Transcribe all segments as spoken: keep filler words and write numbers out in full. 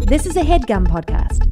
This is a HeadGum podcast.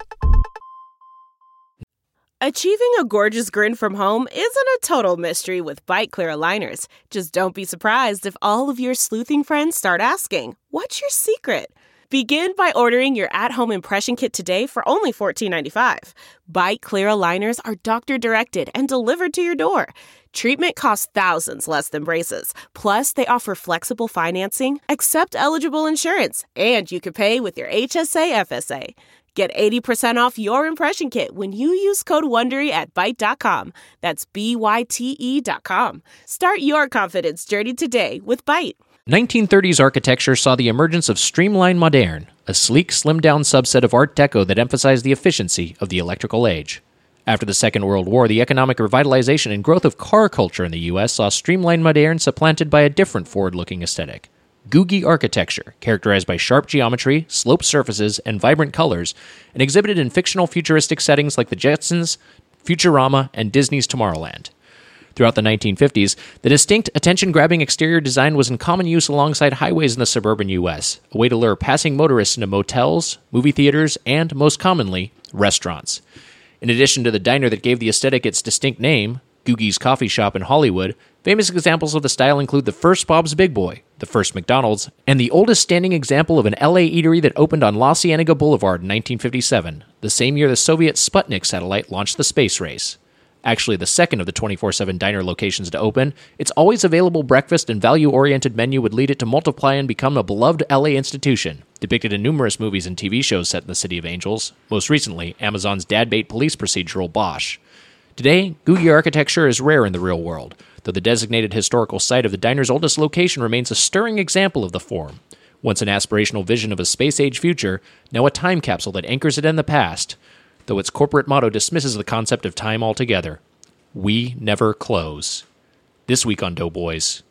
Achieving a gorgeous grin from home isn't a total mystery with Byte Clear aligners. Just don't be surprised if all of your sleuthing friends start asking, "What's your secret?" Begin by ordering your at-home impression kit today for only fourteen ninety-five. Byte Clear aligners are doctor-directed and delivered to your door. Treatment costs thousands less than braces. Plus, they offer flexible financing, accept eligible insurance, and you can pay with your H S A F S A. Get eighty percent off your impression kit when you use code WONDERY at byte dot com. That's B Y T E dot com. Start your confidence journey today with Byte. nineteen thirties architecture saw the emergence of Streamline Moderne, a sleek, slimmed-down subset of Art Deco that emphasized the efficiency of the electrical age. After the Second World War, the economic revitalization and growth of car culture in the U S saw Streamline Moderne supplanted by a different forward-looking aesthetic. Googie architecture, characterized by sharp geometry, sloped surfaces, and vibrant colors, and exhibited in fictional futuristic settings like the Jetsons, Futurama, and Disney's Tomorrowland. Throughout the nineteen fifties, the distinct, attention-grabbing exterior design was in common use alongside highways in the suburban U S, a way to lure passing motorists into motels, movie theaters, and, most commonly, restaurants. In addition to the diner that gave the aesthetic its distinct name, Googie's Coffee Shop in Hollywood, famous examples of the style include the first Bob's Big Boy, the first McDonald's, and the oldest standing example of an L A eatery that opened on La Cienega Boulevard in nineteen fifty-seven, the same year the Soviet Sputnik satellite launched the space race. Actually the second of the twenty-four seven diner locations to open, its always available breakfast and value-oriented menu would lead it to multiply and become a beloved L A institution, depicted in numerous movies and T V shows set in the City of Angels, most recently Amazon's dad-bait police procedural Bosch. Today, Googie architecture is rare in the real world, though the designated historical site of the diner's oldest location remains a stirring example of the form. Once an aspirational vision of a space-age future, now a time capsule that anchors it in the past, though its corporate motto dismisses the concept of time altogether. We never close. This week on Doughboys,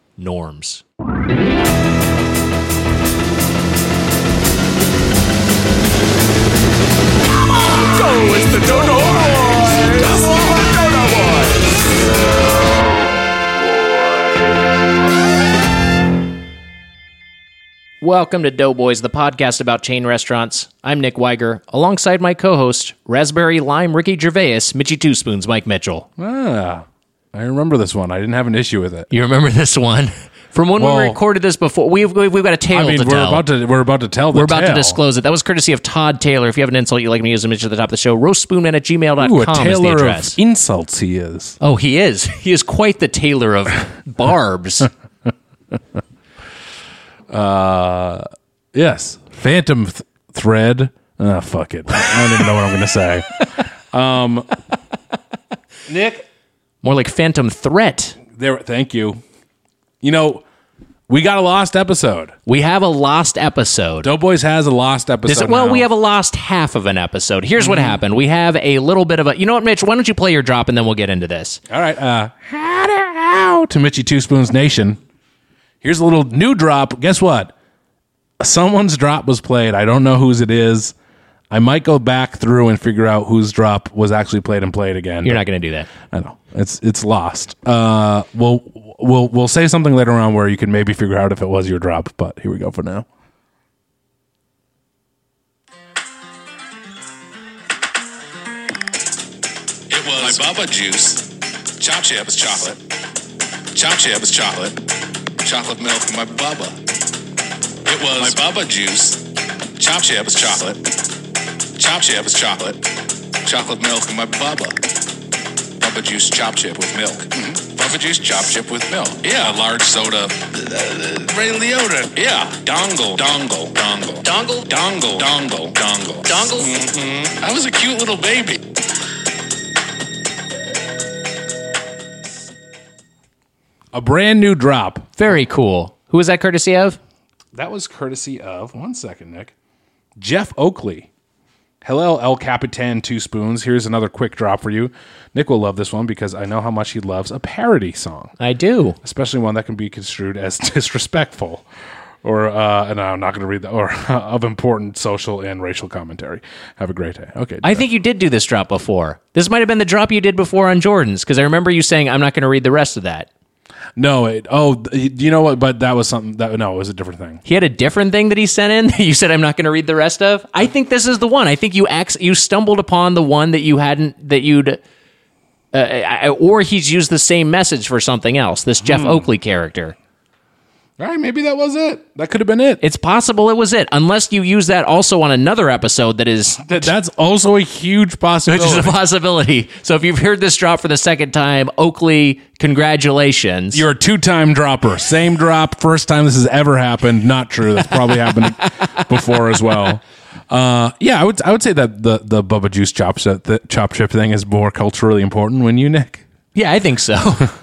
norms. Go, it's the Dodo Boys! Come on, Dodo Boys! Welcome to Doughboys, the podcast about chain restaurants. I'm Nick Weiger, alongside my co-host, Raspberry Lime Ricky Gervais, Mitchy Two Spoons, Mike Mitchell. Ah, I remember this one. I didn't have an issue with it. You remember this one? From when well, we recorded this before, we've we've got a tale I mean, to we're tell. About to, we're about to tell the We're about tale. to disclose it. That was courtesy of Todd Taylor. If you have an insult you'd like me to use, image at the top of the show. roastspoonman at gmail dot com Ooh, a tailor is the address. Of insults he is. Oh, he is. He is quite the tailor of barbs. uh, yes. Phantom th- thread. Ah, fuck it. I don't even know what I'm going to say. Um, Nick? More like phantom threat. There. Thank you. You know, we got a lost episode. We have a lost episode. Doughboys has a lost episode. This, well, now. we have a lost half of an episode. Here's mm-hmm. what happened. We have a little bit of a... You know what, Mitch? Why don't you play your drop and then we'll get into this. All right. Uh, how to Mitchy Two Spoons Nation. Here's a little new drop. Guess what? Someone's drop was played. I don't know whose it is. I might go back through and figure out whose drop was actually played and played again. You're not going to do that. I know. It's it's lost. Uh, we'll we'll we'll say something later on where you can maybe figure out if it was your drop. But here we go for now. It was my Bubba juice. Chop chip is chocolate. Chop chip is chocolate. Chocolate milk and my Bubba. It was my Bubba juice. Chop chip is chocolate. Chop chip is chocolate. Chocolate milk and my Bubba. Bubba juice chop chip with milk. Mm-hmm. Bubba juice chop chip with milk. Yeah, a large soda. Uh, Ray Liotta. Yeah, dongle, dongle, dongle, dongle, dongle, dongle, dongle, dongle. Mm-hmm. I was a cute little baby. A brand new drop. Very cool. Who was that courtesy of? That was courtesy of, one second, Nick, Jeff Oakley. Hello, El Capitan Two Spoons. Here's another quick drop for you. Nick will love this one because I know how much he loves a parody song. I do. Especially one that can be construed as disrespectful or, uh, and I'm not going to read that, or uh, of important social and racial commentary. Have a great day. Okay. I think you did do this drop before. This might have been the drop you did before on Jordan's because I remember you saying, I'm not going to read the rest of that. No, it, oh, you know what? But that was something that no, it was a different thing. He had a different thing that he sent in that you said I'm not going to read the rest of. I think this is the one. I think you ac- you stumbled upon the one that you hadn't that you'd, uh, or he's used the same message for something else. This Jeff hmm. Oakley character. All right, maybe that was it. That could have been it. It's possible it was it, unless you use that also on another episode that is... That, that's also a huge possibility. Which is a possibility. So if you've heard this drop for the second time, Oakley, congratulations. You're a two-time dropper. Same drop, first time this has ever happened. Not true. That's probably happened before as well. Uh, yeah, I would I would say that the, the Bubba Juice chop, the chop chip thing is more culturally important, wouldn't you, Nick? Yeah, I think so.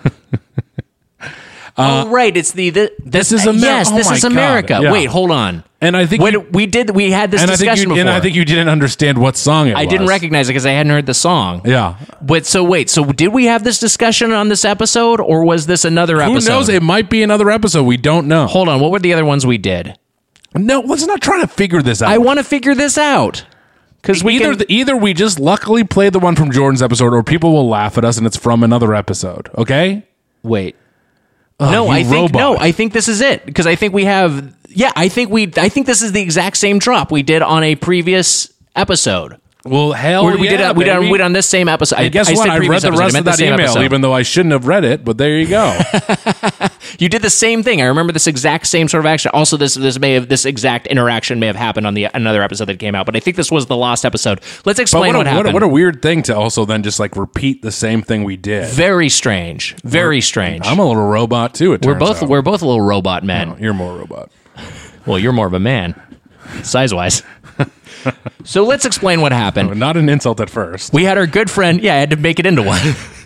Uh, oh right, it's the, the this, this is America. Yes, oh this is America. Yeah. Wait, hold on. And I think when you, we did, we had this and discussion I think you, before. And I think you didn't understand what song it I was. I didn't recognize it because I hadn't heard the song. Yeah. But so wait, so did we have this discussion on this episode, or was this another Who episode? Who knows? It might be another episode. We don't know. Hold on. What were the other ones we did? No, let's not try to figure this out. I want to figure this out. Because we either can, the, either we just luckily play the one from Jordan's episode, or people will laugh at us and it's from another episode. Okay? Wait. Oh, no, I think robot. no, I think this is it because I think we have. Yeah, I think we. I think this is the exact same drop we did on a previous episode. Well, hell, we, we yeah, did. It, we did. baby. We did on this same episode. And guess I, what? I, I read the episode. rest of that email, episode. even though I shouldn't have read it. But there you go. You did the same thing. I remember this exact same sort of action. Also, this this may have this exact interaction may have happened on the another episode that came out. But I think this was the lost episode. Let's explain what, what, a, happened. What a, what a weird thing to also then just like repeat the same thing we did. Very strange. Very strange. I'm a little robot too. It we're turns both out. we're both a little robot men. No, you're more robot. Well, you're more of a man, size wise. So let's explain what happened. No, not an insult at first. We had our good friend. Yeah, I had to make it into one.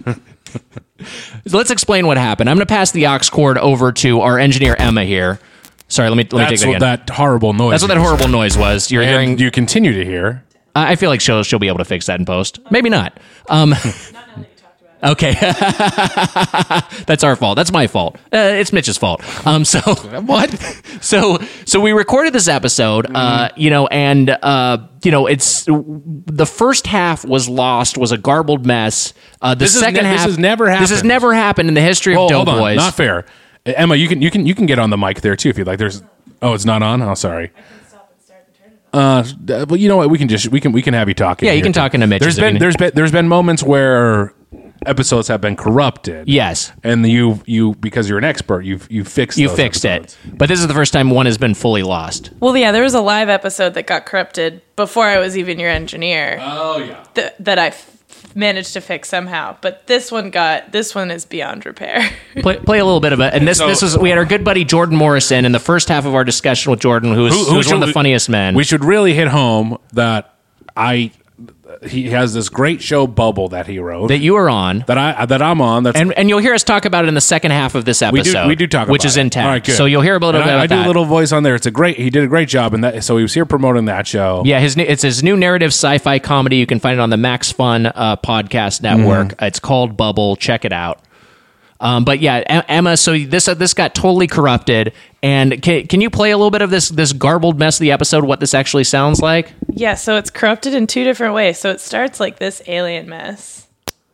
So let's explain what happened. I'm going to pass the aux cord over to our engineer Emma here. Sorry, let me let me That's take that what again. that horrible noise. That's what that is. horrible noise was. You're And hearing. you continue to hear. I feel like she'll she'll be able to fix that in post. Maybe not. Um, okay, that's our fault. That's my fault. Uh, it's Mitch's fault. Um, so What? so so we recorded this episode, uh, you know, and uh, you know, it's the first half was lost, was a garbled mess. Uh, the This is second ne- half, this has never This has happened. never happened in the history of Oh, Dope hold on. Boys. Not fair. Uh, Emma, you can you can you can get on the mic there too if you'd like. There's oh, it's not on. Oh, sorry. Uh, well, you know what? We can just we can we can have you talking. Yeah, you here, can too. talk into Mitch There's if been you- there's been there's been moments where episodes have been corrupted. Yes. and you you because you're an expert, you've you fixed You those fixed episodes. it, but this is the first time one has been fully lost. Well, yeah, there was a live episode that got corrupted before I was even your engineer. Oh yeah. th- that I f- managed to fix somehow. But this one got this one is beyond repair. Play, play a little bit of it, and this So- this was we had our good buddy Jordan Morrison in the first half of our discussion with Jordan, who was, who, was should one of the we- funniest men. We should really hit home that I he has this great show Bubble that he wrote that you are on. that I that I'm on. That's And, and you'll hear us talk about it in the second half of this we episode. do we do talk which about is it. intact. All right, good. So you'll hear a little And bit I, about I do that. a little voice on there. It's a great. He did a great job in that. So he was here promoting that show. Yeah, his new, it's his new narrative sci-fi comedy. You can find it on the Max Fun uh, podcast network. Mm-hmm. It's called Bubble. Check it out. Um, but yeah, E- Emma. So this uh, this got totally corrupted. And can, can you play a little bit of this this garbled mess of the episode? What this actually sounds like? Yeah, so it's corrupted in two different ways. So it starts like this alien mess.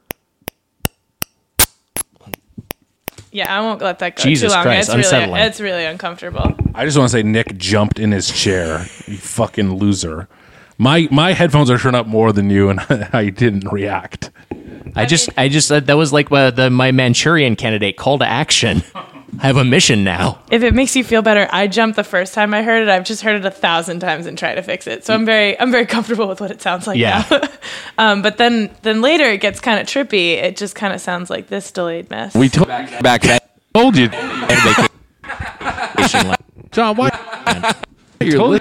Yeah, I won't let that go Jesus too long. Christ, it's really unsettling. it's really uncomfortable. I just want to say Nick jumped in his chair. You fucking loser. My my headphones are turned up more than you, and I didn't react. I just I just uh, that was like uh, the my Manchurian Candidate call to action. I have a mission now. If it makes you feel better, I jumped the first time I heard it. I've just heard it a thousand times and tried to fix it. So I'm very I'm very comfortable with what it sounds like Yeah. now. um, but then then later it gets kind of trippy. It just kind of sounds like this delayed mess. We told Back to told you, that. John. Why? You're li-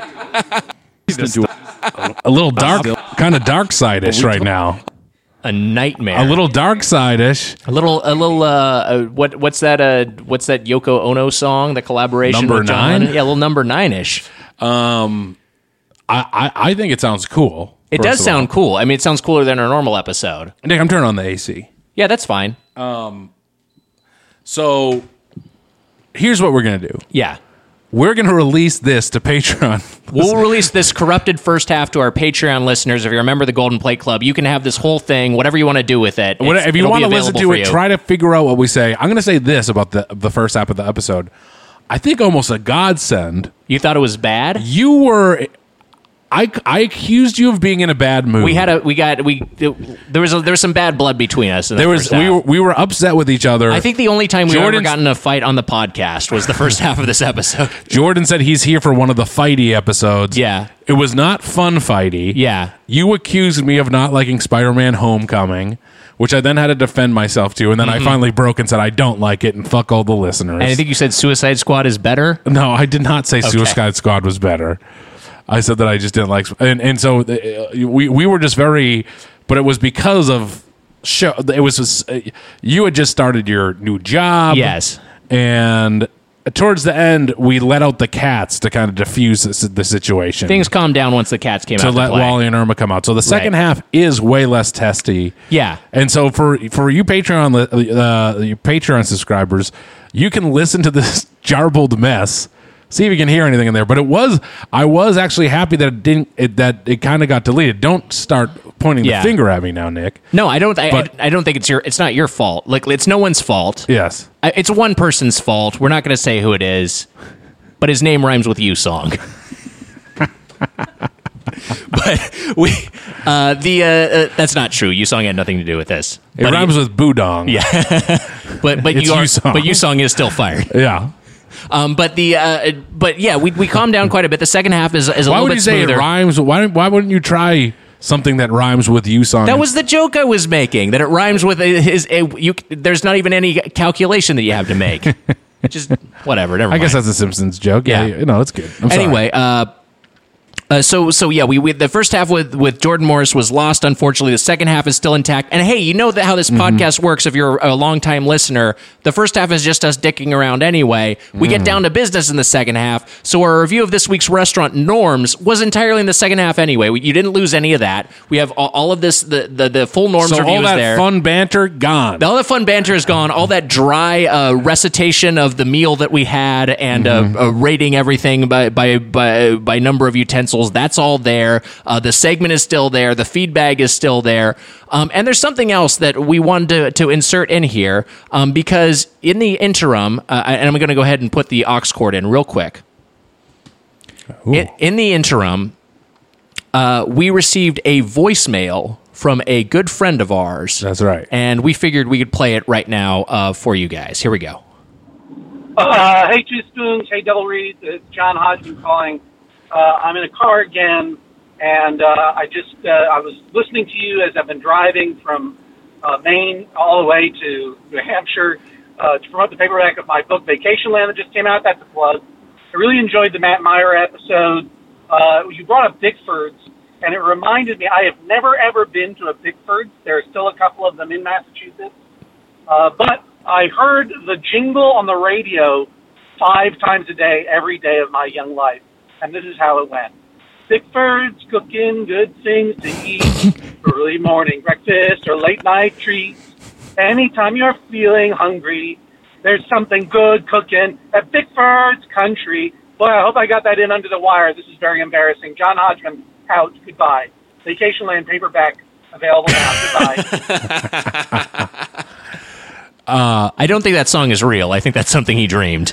a little dark, kind of dark side-ish right now. A nightmare. A little dark side-ish. A little, a little. Uh, uh, what, what's that? Uh, what's that Yoko Ono song? The collaboration Number with John? Nine? Yeah, a little number nine ish. I, I I think it sounds cool. It first does of sound all. cool. I mean, it sounds cooler than our normal episode. Nick, I'm turning on the A C. Yeah, that's fine. So here's what we're gonna do. Yeah, we're going to release this to Patreon. We'll release this corrupted first half to our Patreon listeners. If you remember the Golden Plate Club, you can have this whole thing, whatever you want to do with it. What, if you it'll want be to listen available to for it, you. try to figure out what we say. I'm going to say this about the the first half of the episode. I think almost a godsend. You thought it was bad? You were... I, I accused you of being in a bad mood. We had a we got we there was a, there was some bad blood between us. In the There was first half. we were, we were upset with each other. I think the only time we ever Jordan's- got in a fight on the podcast was the first half of this episode. Jordan said he's here for one of the fighty episodes. Yeah. It was not fun fighty. Yeah. You accused me of not liking Spider-Man Homecoming, which I then had to defend myself to, and then I finally broke and said I don't like it, and fuck all the listeners. And I think you said Suicide Squad is better. No, I did not say Suicide Squad was better. I said that I just didn't like, and and so uh, we we were just very, but it was because of show. It was just, uh, you had just started your new job, Yes. and towards the end we let out the cats to kind of diffuse this, the situation. Things calmed down once the cats came to out let to play. Wally and Irma come out. So the second Right. half is way less testy. Yeah. And so for for you Patreon uh, your Patreon subscribers, you can listen to this jarbled mess. See if you can hear anything in there. But it was I was actually happy that it didn't it, that it kind of got deleted. Don't start pointing Yeah. the finger at me now, Nick. No, I don't. I, But- I, I don't think it's your. It's not your fault. Like it's no one's fault. Yes. I- It's one person's fault. We're not going to say who it is, but his name rhymes with "you" song. But we uh, the uh, uh, that's not true. "You" song had nothing to do with this. It But rhymes with boodong. Yeah. but but It's you are, "You" song. but "you" song is still fired. Yeah. Um, but the uh, but yeah, we we calmed down quite a bit. The second half is is a Why little would bit you say smoother. it rhymes? Why why wouldn't you try something that rhymes with you song? That was the joke I was making. That it rhymes with a, his. A, you, there's not even any calculation that you have to make. Just whatever. Never I mind. guess that's a Simpsons joke. Yeah, Yeah. you know, it's good. I'm sorry. Anyway, uh, uh, so so yeah, we, we the first half with with Jordan Morris was lost. Unfortunately, the second half is still intact. And hey, you know that how this Mm-hmm. podcast works. If you're a longtime listener, the first half is just us dicking around anyway. We Mm. get down to business in the second half. So our review of this week's restaurant, Norms, was entirely in the second half anyway. We, you didn't lose any of that. We have all, all of this. The, the the full Norms so review all is that there. fun banter gone. All the fun banter is gone. All that dry uh, recitation of the meal that we had and Mm-hmm. uh, uh, rating everything by, by by by number of utensils, that's all there. Uh, the segment is still there. The feedback is still there. Um, and there's something else that we wanted to, to insert in here um, because in the interim, uh, and I'm going to go ahead and put the aux cord in real quick. In, in the interim, uh, we received a voicemail from a good friend of ours. That's right. And we figured we could play it right now uh, for you guys. Here we go. Uh, hey, Two Spoons. Hey, Double Reed. It's John Hodgman calling. Uh, I'm in a car again, and uh, I just uh, I was listening to you as I've been driving from uh, Maine all the way to New Hampshire uh, to promote the paperback of my book, Vacation Land, that just came out. That's a plug. I really enjoyed the Matt Meyer episode. Uh, you brought up Bickford's, and it reminded me, I have never, ever been to a Bickford's. There are still a couple of them in Massachusetts. Uh, but I heard the jingle on the radio five times a day, every day of my young life. And this is how it went. Bickford's cooking good things to eat, early morning breakfast or late night treats. Anytime you're feeling hungry, there's something good cooking at Bickford's Country. Boy, I hope I got that in under the wire. This is very embarrassing. John Hodgman, out. Goodbye. Vacation Land paperback available now. Goodbye. Uh, I don't think that song is real. I think that's something he dreamed.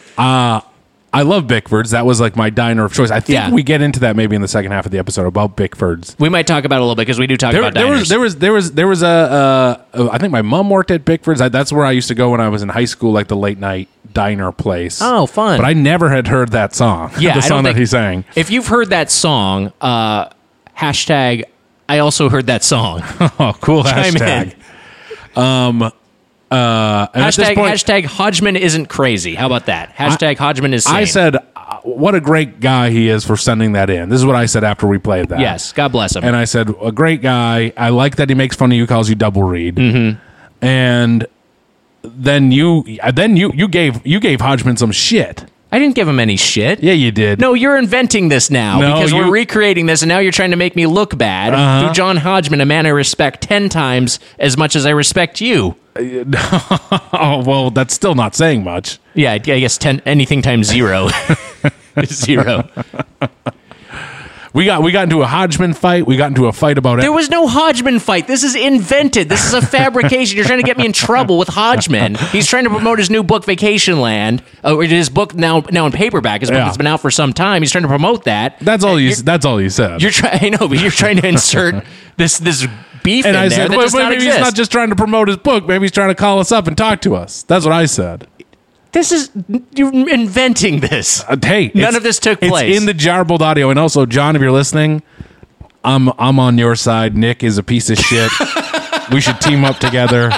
I love Bickford's. That was like my diner of choice. I think Yeah. we get into that maybe in the second half of the episode about Bickford's. We might talk about it a little bit because we do talk There, about there diners. was there was there was there was a uh, I think my mom worked at Bickford's. I, that's where I used to go when I was in high school, like the late night diner place. Oh, fun. But I never had heard that song. Yeah, the I don't song that think- he sang. If you've heard that song, uh, hashtag I also heard that song. Oh, cool Chime hashtag. in. Um, uh, and at this Hashtag, point, hashtag Hodgman isn't crazy. How about that? Hashtag Hodgman is sane. I said, uh, what a great guy he is for sending that in. This is what I said after we played that. yes, God bless him. And I said, a great guy. I like that he makes fun of you, calls you Double Reed. Mm-hmm. And then you, then you, you gave you gave Hodgman some shit. I didn't give him any shit. Yeah, you did. No, you're inventing this now No, because we're you- recreating this, and now you're trying to make me look bad Uh-huh. through John Hodgman, a man I respect ten times as much as I respect you. Oh, well, that's still not saying much. Yeah, I guess ten anything times zero is zero. We got we got into a Hodgman fight. We got into a fight about it. There was no Hodgman fight. This is invented. This is a fabrication. You're trying to get me in trouble with Hodgman. He's trying to promote his new book, Vacation Land. Uh, his book now now in paperback. His book Yeah. has been out for some time. He's trying to promote that. That's all you. You're- That's all you said. You're trying. I know, but you're trying to insert this this beef and in I there said, that well, does not maybe exist. he's not just trying to promote his book. Maybe he's trying to call us up and talk to us. That's what I said. This is you're inventing this. Uh, hey, None it's- of this took it's place. in the Jarbold audio. And also, John, if you're listening, I'm I'm on your side. Nick is a piece of shit. We should team up together.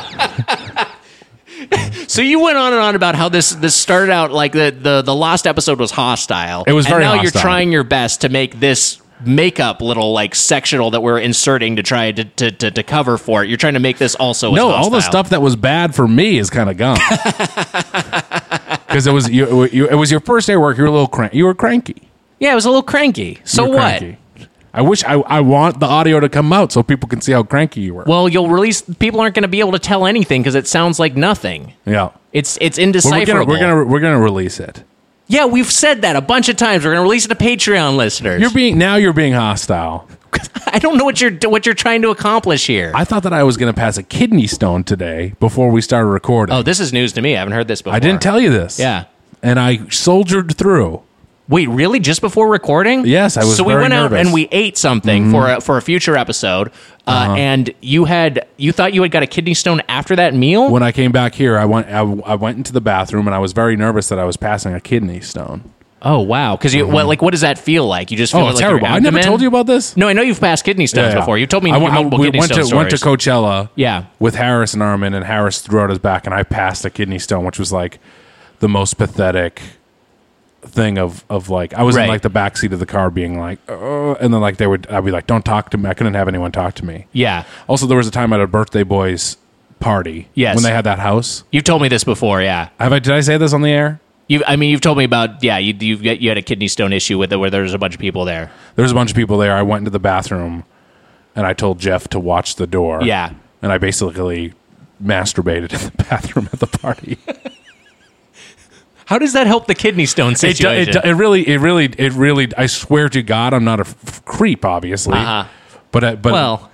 So you went on and on about how this this started out like the the, the last episode was hostile. It was and very now you're hostile. trying your best to make this makeup little like sectional that we're inserting to try to to, to, to cover for it. You're trying to make this also No, as all the hostile. stuff that was bad for me is kind of gone. Because it was you, you, it was your first day of work. You were a little crank. You were cranky. Yeah, it was a little cranky. So You were what? cranky. I wish I, I want the audio to come out so people can see how cranky you were. Well, you'll release. People aren't going to be able to tell anything because it sounds like nothing. yeah. It's it's Well, we're indecipherable. gonna we're gonna we're gonna release it. Yeah, we've said that a bunch of times. We're going to release it to Patreon listeners. You're being now you're being hostile. I don't know what you're what you're trying to accomplish here. I thought that I was going to pass a kidney stone today before we started recording. oh, this is news to me. I haven't heard this before. I didn't tell you this. Yeah. And I soldiered through. Wait, really? Just before recording? Yes, I was So we very went out nervous. and we ate something for a, for a future episode, uh, Uh-huh. and you had you thought you had got a kidney stone after that meal. When I came back here, I went I, I went into the bathroom and I was very nervous that I was passing a kidney stone. Oh wow! Because you what like what does that feel like? You just feel Oh, it it's like terrible. your I never abdomen? told you about this. No, I know you've passed kidney stones Yeah, yeah. before. You told me I went, multiple we kidney went stone to, went to stories. Coachella. Yeah. With Harris and Armin, and Harris threw out his back, and I passed a kidney stone, which was like the most pathetic thing of of like I was Right. in like the back seat of the car, being like, uh, and then like they would I'd be like, don't talk to me. I couldn't have anyone talk to me. Yeah, Also, there was a time at a birthday boy's party. Yes. When they had that house. you've told me this before. Yeah, Have I? Did I say this on the air? you. I mean, you've told me about yeah. You you you had a kidney stone issue with it where there was a bunch of people there. There was a bunch of people there. I went into the bathroom, and I told Jeff to watch the door. Yeah. And I basically masturbated in the bathroom at the party. How does that help the kidney stone It, do- situation? it, do- it really, it really, it really. I swear to God, I'm not a f- creep, obviously. Uh-huh. But, I, but, well,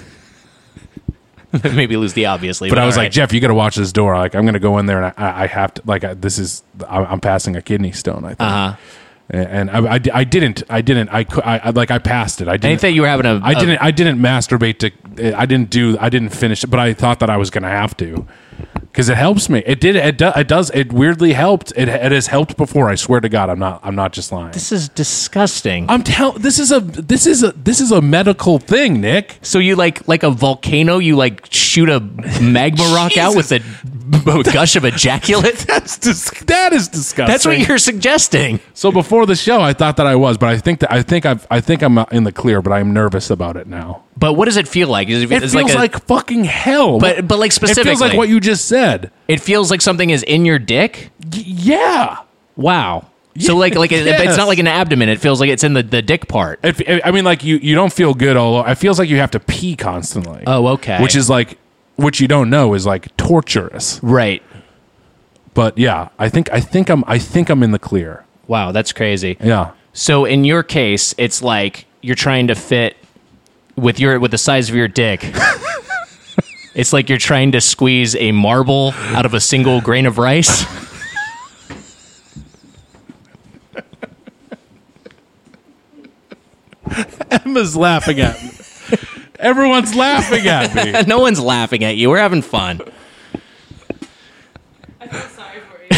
maybe lose the obviously. but I was all like, right. Jeff, you got to watch this door. Like, I'm going to go in there, and I, I have to. Like, I, this is, I- I'm passing a kidney stone. I think. Uh-huh. And I, I, I didn't, I didn't, I, cou- I, I like, I passed it. I I didn't. think you were having a. I a- didn't. I didn't masturbate to. I didn't do. I didn't finish it, but I thought that I was going to have to, because it helps me. It did. It, do, it does. It weirdly helped. It, it has helped before. I swear to God, I'm not. I'm not just lying. This is disgusting. I'm tell. This is a. This is a. This is a medical thing, Nick. So you like like a volcano? You like shoot a magma rock out with a b- gush of ejaculate? That's dis- that is disgusting. That's what you're suggesting. So before the show, I thought that I was, but I think that I think I've. I think I'm in the clear, but I'm nervous about it now. But what does it feel like? Is It it's feels like, a- fucking hell. But- but, like, it feels like specifically. what you just said. it feels like something is in your dick. Y- yeah. Wow. So like like it, Yes. it's not like an abdomen. It feels like it's in the, the dick part. If, I mean, like you, you don't feel good. All it feels like you have to pee constantly. Oh, okay. Which is like, which you don't know is like torturous. Right. But yeah, I think I think I'm I think I'm in the clear. Wow, that's crazy. Yeah. So in your case, it's like you're trying to fit with your with the size of your dick. It's like you're trying to squeeze a marble out of a single grain of rice. Emma's laughing at me. Everyone's laughing at me. No one's laughing at you. We're having fun. I feel sorry for you.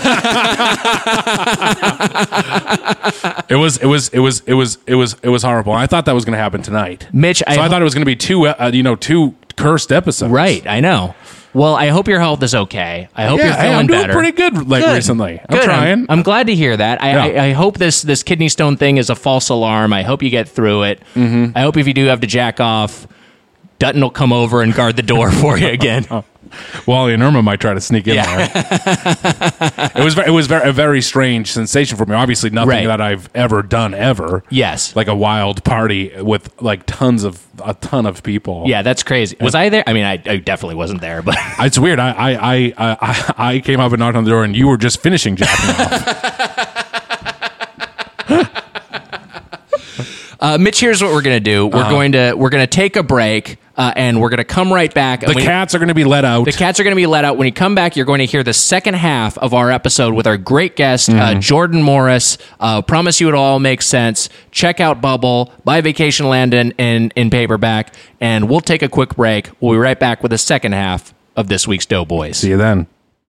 It was it was it was it was it was it was horrible. I thought that was going to happen tonight. Mitch, So I, I, ho- thought it was going to be two uh, you know two cursed episodes. right, I know. Well, I hope your health is okay. I hope Yeah, you're hey, feeling I'm doing better. pretty good like Good. recently. I'm Good. trying. I'm, I'm glad to hear that. I, Yeah. I, I hope this this kidney stone thing is a false alarm. I hope you get through it. Mm-hmm. I hope if you do have to jack off, Dutton will come over and guard the door for you again. Wally and Irma might try to sneak in Yeah. there. It was very, it was very, a very strange sensation for me. Obviously, nothing Right. that I've ever done ever. Yes. Like a wild party with like tons of a ton of people. Yeah, that's crazy. Was I there? I mean, I, I definitely wasn't there, but It's weird. I I, I I I came up and knocked on the door, and you were just finishing jacking off. uh, Mitch, here's what we're gonna do. We're Uh-huh. going to we're gonna take a break, uh, and we're gonna come right back. The And when- cats are going to be let out. The cats are going to be let out. When you come back, you're going to hear the second half of our episode with our great guest, uh, Jordan Morris. Uh, promise you it'll all make sense. Check out Bubble, buy Vacation Land in, in, in paperback, and we'll take a quick break. We'll be right back with the second half of this week's Doughboys. See you then.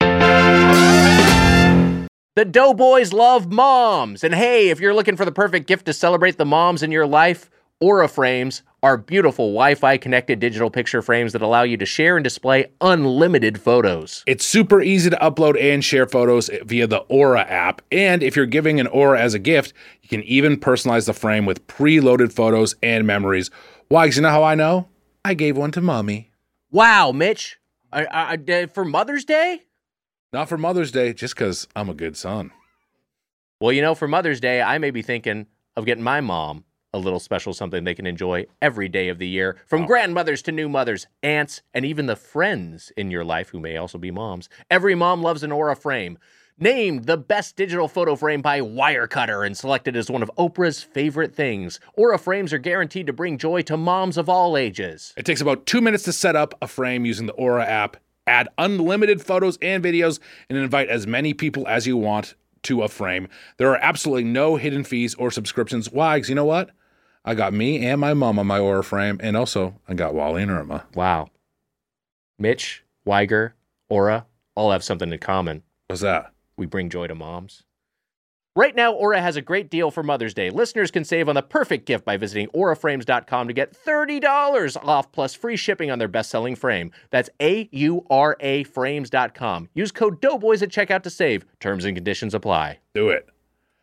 The Doughboys love moms. And hey, if you're looking for the perfect gift to celebrate the moms in your life, Aura Frames are beautiful Wi-Fi connected digital picture frames that allow you to share and display unlimited photos. It's super easy to upload and share photos via the Aura app. And if you're giving an Aura as a gift, you can even personalize the frame with preloaded photos and memories. Why? 'Cause you know how I know? I gave one to Mommy. Wow, Mitch. I, I, I- for Mother's Day? Not for Mother's Day, just because I'm a good son. Well, you know, for Mother's Day, I may be thinking of getting my mom a little special something they can enjoy every day of the year. From grandmothers to new mothers, aunts, and even the friends in your life who may also be moms. Every mom loves an Aura frame. Named the best digital photo frame by Wirecutter and selected as one of Oprah's favorite things. Aura frames are guaranteed to bring joy to moms of all ages. It takes about two minutes to set up a frame using the Aura app. Add unlimited photos and videos and invite as many people as you want to a frame. There are absolutely no hidden fees or subscriptions. Why? 'Cause you know what? I got me and my mom on my Aura frame, and also I got Wally and Irma. Wow. Mitch, Weiger, Aura, all have something in common. What's that? We bring joy to moms. Right now, Aura has a great deal for Mother's Day. Listeners can save on the perfect gift by visiting aura frames dot com to get thirty dollars off plus free shipping on their best-selling frame. That's A U R A frames dot com. Use code Doughboys at checkout to save. Terms and conditions apply. Do it.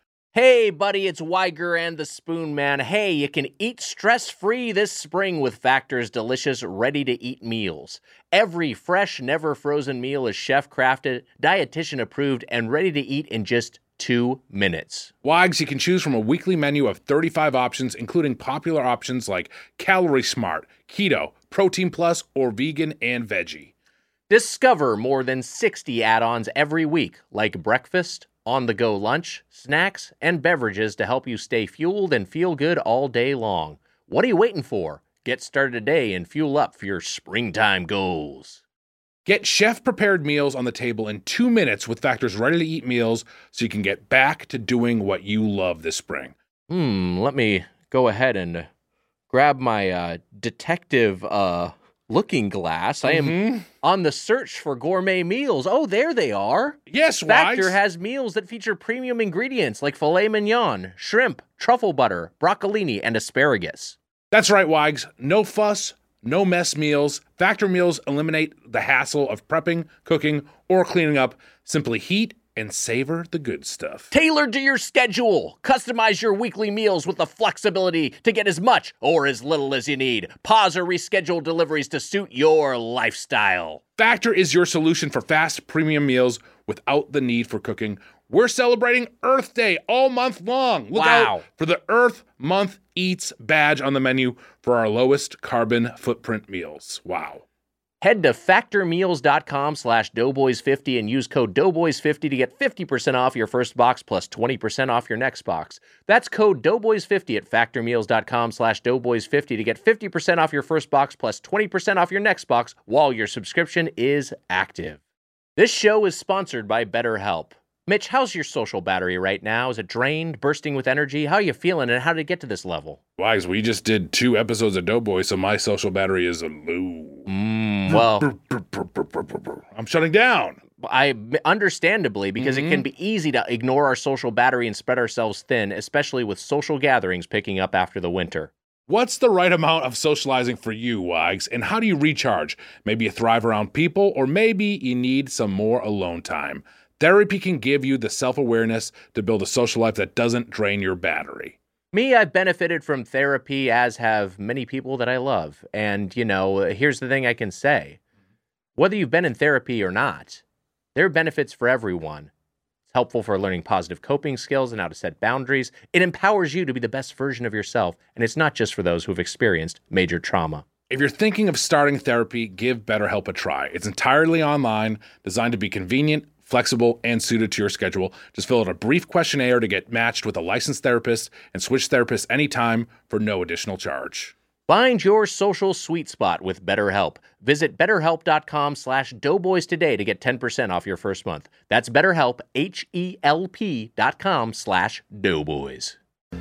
Hey, buddy, it's Weiger and the Spoon Man. Hey, you can eat stress-free this spring with Factor's delicious, ready-to-eat meals. Every fresh, never-frozen meal is chef-crafted, dietitian-approved, and ready to eat in just two minutes. Wags, you can choose from a weekly menu of thirty-five options, including popular options like Calorie Smart, Keto, Protein Plus, or Vegan and Veggie. Discover more than sixty add-ons every week, like breakfast, on-the-go lunch, snacks, and beverages to help you stay fueled and feel good all day long. What are you waiting for? Get started today and fuel up for your springtime goals. Get chef-prepared meals on the table in two minutes with Factor's ready-to-eat meals so you can get back to doing what you love this spring. Hmm, let me go ahead and grab my uh, detective uh, looking glass. I am on the search for gourmet meals. Oh, there they are. Yes, Factor Wags. has meals that feature premium ingredients like filet mignon, shrimp, truffle butter, broccolini, and asparagus. That's right, Wags. No fuss, no mess meals. Factor meals eliminate the hassle of prepping, cooking, or cleaning up. Simply heat and savor the good stuff. Tailored to your schedule. Customize your weekly meals with the flexibility to get as much or as little as you need. Pause or reschedule deliveries to suit your lifestyle. Factor is your solution for fast premium meals without the need for cooking. We're celebrating Earth Day all month long. Look Wow. out for the Earth Month Eats badge on the menu for our lowest carbon footprint meals. Wow. Head to factormeals.com slash doughboys50 and use code doughboys fifty to get fifty percent off your first box plus twenty percent off your next box. That's code doughboys fifty at factormeals.com slash doughboys50 to get fifty percent off your first box plus twenty percent off your next box while your subscription is active. This show is sponsored by BetterHelp. Mitch, how's your social battery right now? Is it drained, bursting with energy? How are you feeling, and how did it get to this level? Wags, we just did two episodes of Doughboy, so my social battery is a low. Mm, well, I'm shutting down. I understandably, because it can be easy to ignore our social battery and spread ourselves thin, especially with social gatherings picking up after the winter. What's the right amount of socializing for you, Wags, and how do you recharge? Maybe you thrive around people, or maybe you need some more alone time. Therapy can give you the self-awareness to build a social life that doesn't drain your battery. Me, I've benefited from therapy, as have many people that I love. And, you know, here's the thing I can say. Whether you've been in therapy or not, there are benefits for everyone. It's helpful for learning positive coping skills and how to set boundaries. It empowers you to be the best version of yourself. And it's not just for those who have experienced major trauma. If you're thinking of starting therapy, give BetterHelp a try. It's entirely online, designed to be convenient, flexible, and suited to your schedule. Just fill out a brief questionnaire to get matched with a licensed therapist and switch therapists anytime for no additional charge. Find your social sweet spot with BetterHelp. Visit betterhelp.com slash doughboys today to get ten percent off your first month. That's BetterHelp, H-E-L-P dot com slash doughboys.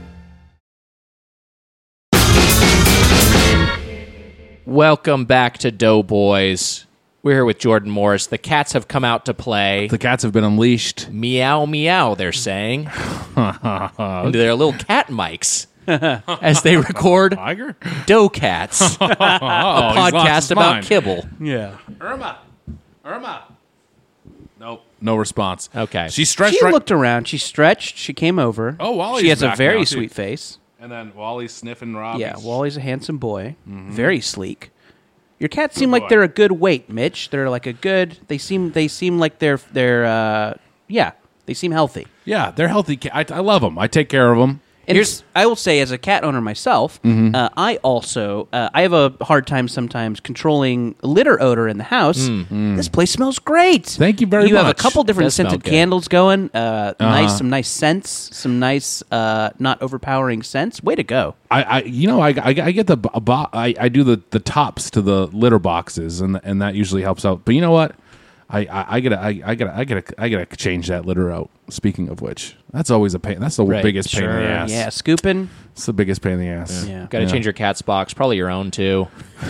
Welcome back to Doughboys. We're here with Jordan Morris. The cats have come out to play. The cats have been unleashed. Meow, meow, they're saying. Into their little cat mics as they record Tiger? Dough Cats, a podcast about mind. kibble. Yeah. Irma. Irma. Nope. No response. Okay. She stretched She right. looked around. She stretched. She came over. Oh, Wally's She has a back very now, too. sweet face. And then Wally's sniffing Rob. Yeah, Wally's a handsome boy. Very sleek. Your cats Good seem boy. like they're a good weight, Mitch. They're like a good. They seem. They seem like they're. They're. Uh, yeah. They seem healthy. Yeah, they're healthy. ca- I, I love them. I take care of them. And Here's- I will say, as a cat owner myself, uh, I also uh, I have a hard time sometimes controlling litter odor in the house. This place smells great. Thank you very You have a much. couple different Does smell scented good. candles going. Uh, Nice, some nice scents, some nice, uh, not overpowering scents. Way to go! I, I you know, I, I, I get the bo- bo- I, I do the, the tops to the litter boxes, and and that usually helps out. But you know what? I, I, I gotta I, I gotta I gotta I gotta change that litter out. Speaking of which, that's always a pain. That's the Right, biggest pain in sure. the ass. Yeah, scooping. It's the biggest pain in the ass. Yeah. Got to change your cat's box, probably your own too.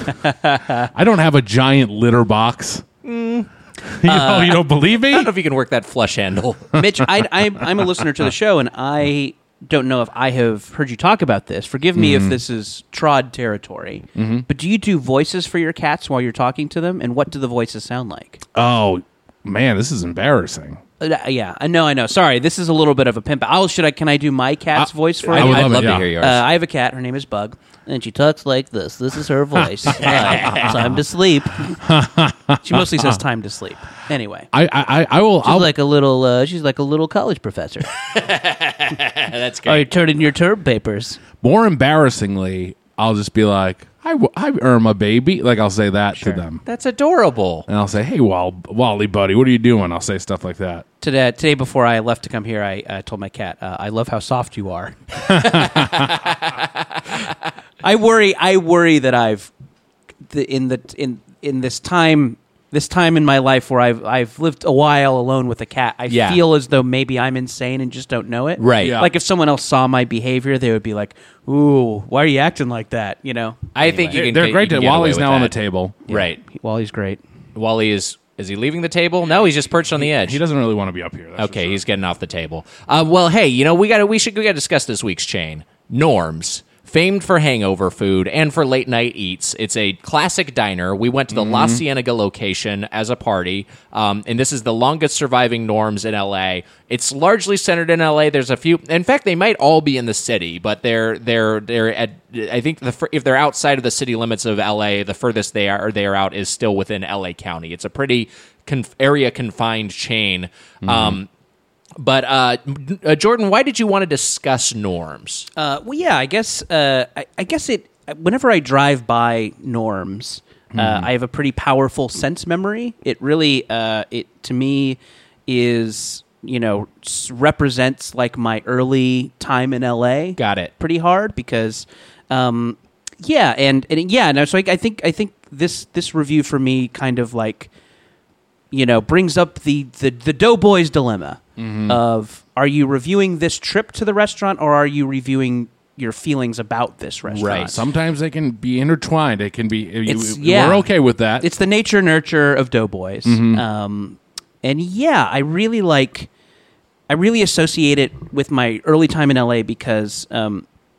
I don't have a giant litter box. you know, you don't believe me? I don't know if you can work that flush handle. Mitch, I, I, I'm a listener to the show, and I don't know if I have heard you talk about this. Forgive me if this is trod territory, but do you do voices for your cats while you're talking to them, and what do the voices sound like? Oh man, this is embarrassing. Uh, yeah, I know, I know. Sorry, this is a little bit of a pimp. I'll, should I? Can I do my cat's I- voice for I you? would I'd love love it, to yeah. hear yours. Uh, I have a cat. Her name is Bug, and she talks like this. This is her voice. Hi, time to sleep. She mostly says "time to sleep." Anyway, I I, I- I will. she's I'll, like a little. Uh, she's like a little college professor. That's Are you great. turning your term papers? more embarrassingly, I'll just be like, "Hi, W- hi, Irma, baby." Like I'll say that to them, That's adorable. and I'll say, "Hey, Wall, Wally, buddy, what are you doing?" I'll say stuff like that. Today, today before I left to come here, I uh, told my cat, uh, "I love how soft you are." I worry. I worry that I've the, in the in in this time this time in my life where I've I've lived a while alone with a cat. I Yeah. feel as though maybe I'm insane and just don't know it. Right. Yeah. Like if someone else saw my behavior, they would be like, "Ooh, why are you acting like that?" You know. I think you They're, can. they're you great. can To, get away Wally's with now on the that. table. Right. Well, he's great. Wally is. Is he leaving the table? No, he's just perched on the edge. He doesn't really want to be up here. That's for Okay, sure. he's getting off the table. Uh, well, hey, you know we got to we should we got to discuss this week's chain. Norms, famed for hangover food and for late night eats. It's a classic diner. We went to the La Cienega location as a party, um, and this is the longest surviving Norms in L A. It's largely centered in L A. There's a few. In fact, they might all be in the city, but they're they're they're at. I think the fir- if they're outside of the city limits of L A, the furthest they are they are out is still within L A County. It's a pretty conf- area confined chain. Um, but uh, uh, Jordan, why did you want to discuss Norms? Uh, well, yeah, I guess. Uh, I, I guess it. Whenever I drive by Norms, uh, I have a pretty powerful sense memory. It really, uh, it to me, is you know s- represents like my early time in L A. Got it. Pretty hard because, um, yeah, and, and yeah, no. So I, I think I think this this review for me kind of like, you know, brings up the the, the Doughboys dilemma of are you reviewing this trip to the restaurant or are you reviewing your feelings about this restaurant? Right. Sometimes they can be intertwined. It can be. You, It's- yeah. We're okay with that. It's the nature nurture of Doughboys. Um, and yeah, I really like, I really associate it with my early time in L A because um,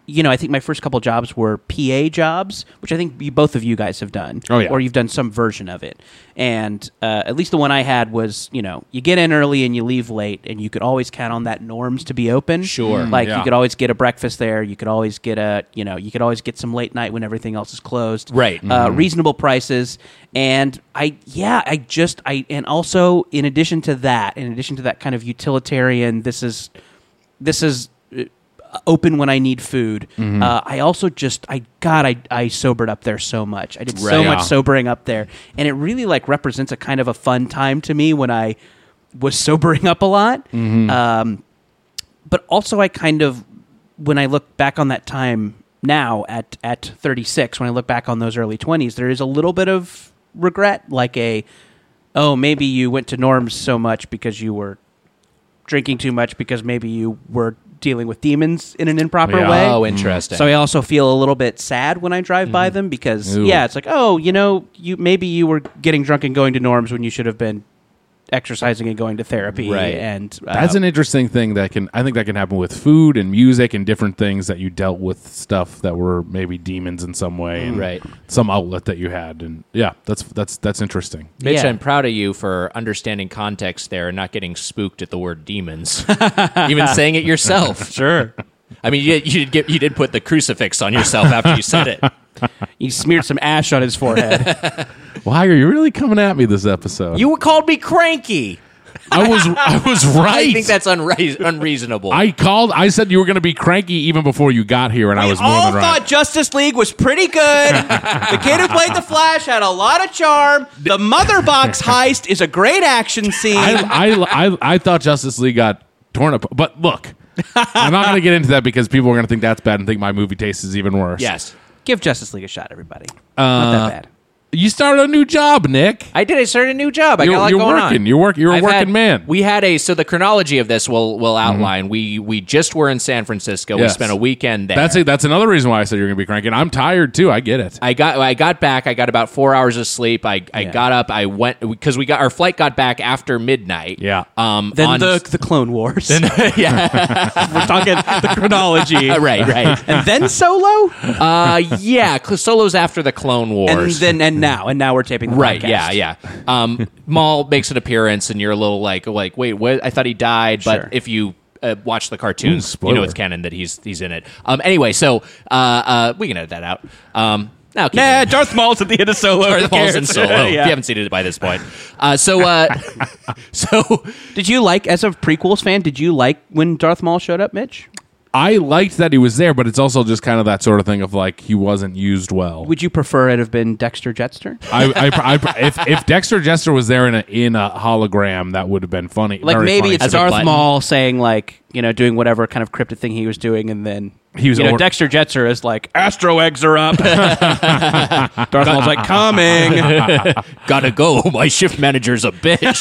you know, I think my first couple jobs were P A jobs, which I think you, both of you guys have done. Oh, yeah. Or you've done some version of it. And uh, at least the one I had was, you know, you get in early and you leave late, and you could always count on that Norms to be open. Sure. Like, yeah. you could always get a breakfast there. You could always get a, you know, you could always get some late night when everything else is closed. Right. Uh, reasonable prices. And I, yeah, I just, I, and also in addition to that, in addition to that kind of utilitarian, this is, this is, open when I need food. Mm-hmm. Uh, I also just, I God, I, I sobered up there so much. I did so Right. much Yeah. sobering up there, and it really like represents a kind of a fun time to me when I was sobering up a lot. Mm-hmm. Um, but also, I kind of, when I look back on that time now at at thirty-six, when I look back on those early twenties, there is a little bit of regret, like a, oh, maybe you went to Norms so much because you were drinking too much, because maybe you were dealing with demons in an improper Yeah. way. Oh, interesting. So I also feel a little bit sad when I drive by them because, Ooh. yeah, it's like, oh, you know, you maybe you were getting drunk and going to Norms when you should have been exercising and going to therapy. Right. And uh, That's an interesting thing that can I think that can happen with food and music and different things that you dealt with stuff that were maybe demons in some way and Right. some outlet that you had, and yeah, that's that's that's interesting. Mitch, Yeah. I'm proud of you for understanding context there and not getting spooked at the word demons. Even saying it yourself. Sure. I mean, you, you did get you did put the crucifix on yourself after you said it. He smeared some ash on his forehead. Why are you really coming at me this episode? You called me cranky. I was I was right. I think that's unre- unreasonable. I called. I said you were going to be cranky even before you got here, and I was more all than thought right. Justice League was pretty good. The kid who played the Flash had a lot of charm. The Mother Box heist is a great action scene. I, I, I, I thought Justice League got torn up, but look, I'm not going to get into that because people are going to think that's bad and think my movie taste is even worse. yes. Give Justice League a shot, everybody. Not that bad. You started a new job, Nick. I did. I started a new job. I You're- got a lot you're going working. on. You're work- you're a I've working had- man. We had a so the chronology of this will will outline. We we just were in San Francisco. We Yes. spent a weekend there. That's a, that's another reason why I said you're going to be cranky. And I'm tired too. I get it. I got I got back. I got about four hours of sleep. I, I Yeah. got up. I went because we got our flight got back after midnight. Yeah. Um. Then on- the the Clone Wars. yeah. We're talking the chronology. right. Right. And then Solo. Uh. Yeah. Cl- Solo's after the Clone And Wars. then and now and now we're taping the Right, podcast. yeah, yeah. Um, Maul makes an appearance, and you're a little like, like, wait, what? I thought he died, but Sure. if you uh, watch the cartoons, Ooh, you spoiler. know it's canon that he's he's in it. Um, anyway, so uh, uh, we can edit that out. Um, no, keep Nah, it in. Darth Maul's at the end of Solo. Darth Who Maul's in cares? Solo. If you Yeah. haven't seen it by this point, uh, so uh, so Did you like, as a prequels fan, did you like when Darth Maul showed up, Mitch? I liked that he was there, but it's also just kind of that sort of thing of like he wasn't used well. Would you prefer it have been Dexter Jetster? I, I, I, if if Dexter Jester was there in a in a hologram, that would have been funny. Like very maybe funny. it's As a Darth button. Maul saying like, you know, doing whatever kind of cryptid thing he was doing, and then He was you know, or- Dexter Jetster is like, Astro eggs are up. Darth Maul's like, coming. gotta go. My shift manager's a bitch.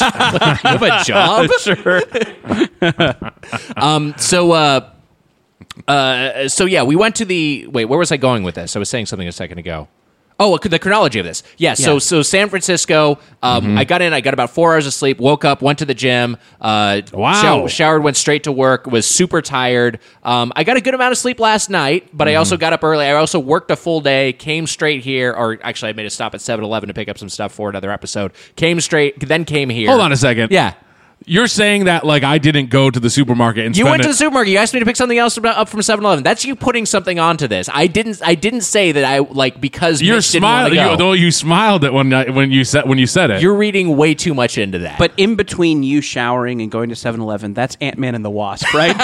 you have a job? Sure. Um. So. Uh. Uh. So yeah, we went to the. Wait, where was I going with this? I was saying something a second ago. Oh, the chronology of this. Yeah, so Yeah. so San Francisco. Um, I got in. I got about four hours of sleep. Woke up. Went to the gym. Uh, Wow. show- showered. Went straight to work. Was super tired. Um, I got a good amount of sleep last night, but I also got up early. I also worked a full day. Came straight here, or actually, I made a stop at seven eleven to pick up some stuff for another episode. Came straight. Then came here. Hold on a second. Yeah. You're saying that like I didn't go to the supermarket and You spend went to it- the supermarket. You asked me to pick something else up from seven eleven. That's you putting something onto this. I didn't. I didn't say that. I like because You're Mitch didn't wanna smiling. You, go. though you smiled at when I- when you said when you said it. You're reading way too much into that. But in between you showering and going to seven eleven, that's Ant-Man and the Wasp, right?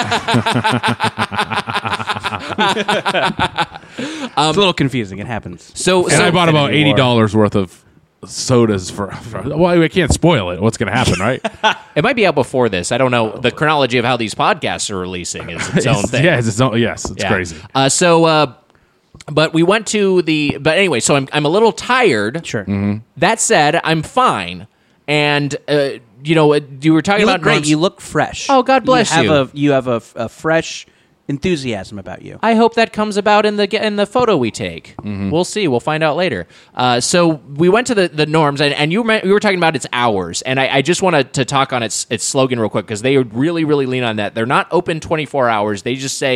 it's a little confusing. It happens. so, and so I bought about Infinity eighty War. dollars worth of sodas for, for. Well, I can't spoil it. What's going to happen, right? it might be out before this. I don't know. The chronology of how these podcasts are releasing is its own It's- thing. Yeah, it's its own, yes, it's Yeah. crazy. Uh, so, uh, but we went to the. But anyway, so I'm I'm a little tired. Sure. That said, I'm fine. And uh, you know, uh, you were talking You about look great. Norm's- You look fresh. Oh, God bless you. you. Have A, you have a, a fresh enthusiasm about you. I hope that comes about in the in the photo we take. We'll see. We'll find out later. Uh, so we went to the, the Norms, and, and you were, you were talking about its hours, and I, I just wanted to talk on its its slogan real quick because they really really lean on that. They're not open twenty-four hours. They just say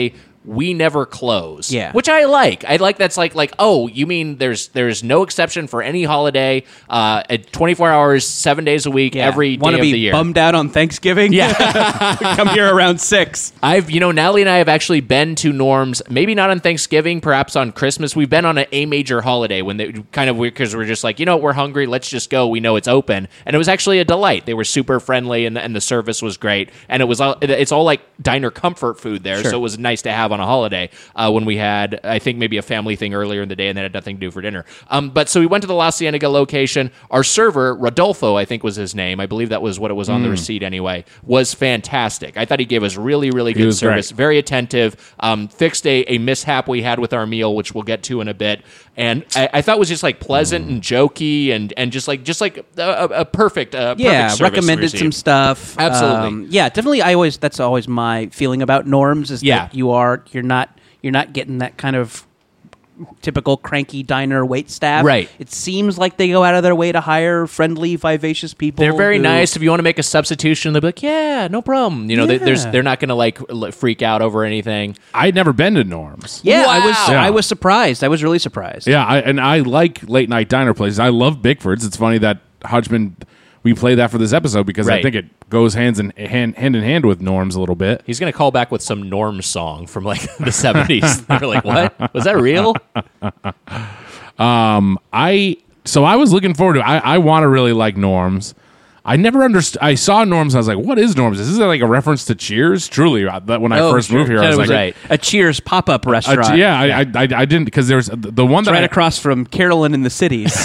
we never close. Yeah. Which I like. I like that's like like oh, you mean there's there's no exception for any holiday uh at twenty-four hours, seven days a week, every day Wanna of be the year. bummed out on Thanksgiving? Yeah. Come here around six. I've, you know, Natalie and I have actually been to Norm's, maybe not on Thanksgiving, perhaps on Christmas. We've been on a, a major holiday when they kind of weird because we're just like, you know, we're hungry. Let's just go. We know it's open. And it was actually a delight. They were super friendly and, and the service was great. And it was all, it's all like diner comfort food there. Sure. So it was nice to have on a holiday uh, when we had, I think, maybe a family thing earlier in the day and that had nothing to do for dinner. Um, but so we went to the La Cienega location. Our server, Rodolfo, I think was his name. I believe that was what it was on the receipt anyway, was fantastic. I thought he gave us really, really good was service. great. Very attentive. Um, fixed a, a mishap we had with our meal, which we'll get to in a bit. And I, I thought was just like pleasant and jokey and, and just like just like a, a, a perfect uh, Yeah, perfect service recommended received. some stuff. Absolutely. Um, yeah, definitely. I always that's always my feeling about Norms is Yeah. that you are you're not you're not getting that kind of typical cranky diner wait staff. Right. It seems like they go out of their way to hire friendly, vivacious people. They're very who- nice. If you want to make a substitution, they'll be like, "Yeah, no problem." You know, they, there's Yeah. they're not going to like l- freak out over anything. I'd never been to Norm's. Yeah, I was Wow. I was surprised. I was really surprised. Yeah, I, and I like late night diner places. I love Bickford's. It's funny that Hodgman, we play that for this episode because I Right. think it goes hands in hand, hand in hand with Norm's a little bit. He's going to call back with some Norm song from like the seventies. They're like, "What? Was that real?" I so I was looking forward to. I, I want to really like Norm's. I never understood. I saw Norm's. And I was like, "What is Norm's? Is this like a reference to Cheers?" Truly, I- that when I Oh, first sure. moved here, I Yeah, was it like, was right. a Cheers pop up uh, restaurant. "Yeah, I, I, I, I didn't," because there's the one It's that right I, across from Carolyn in the Cities.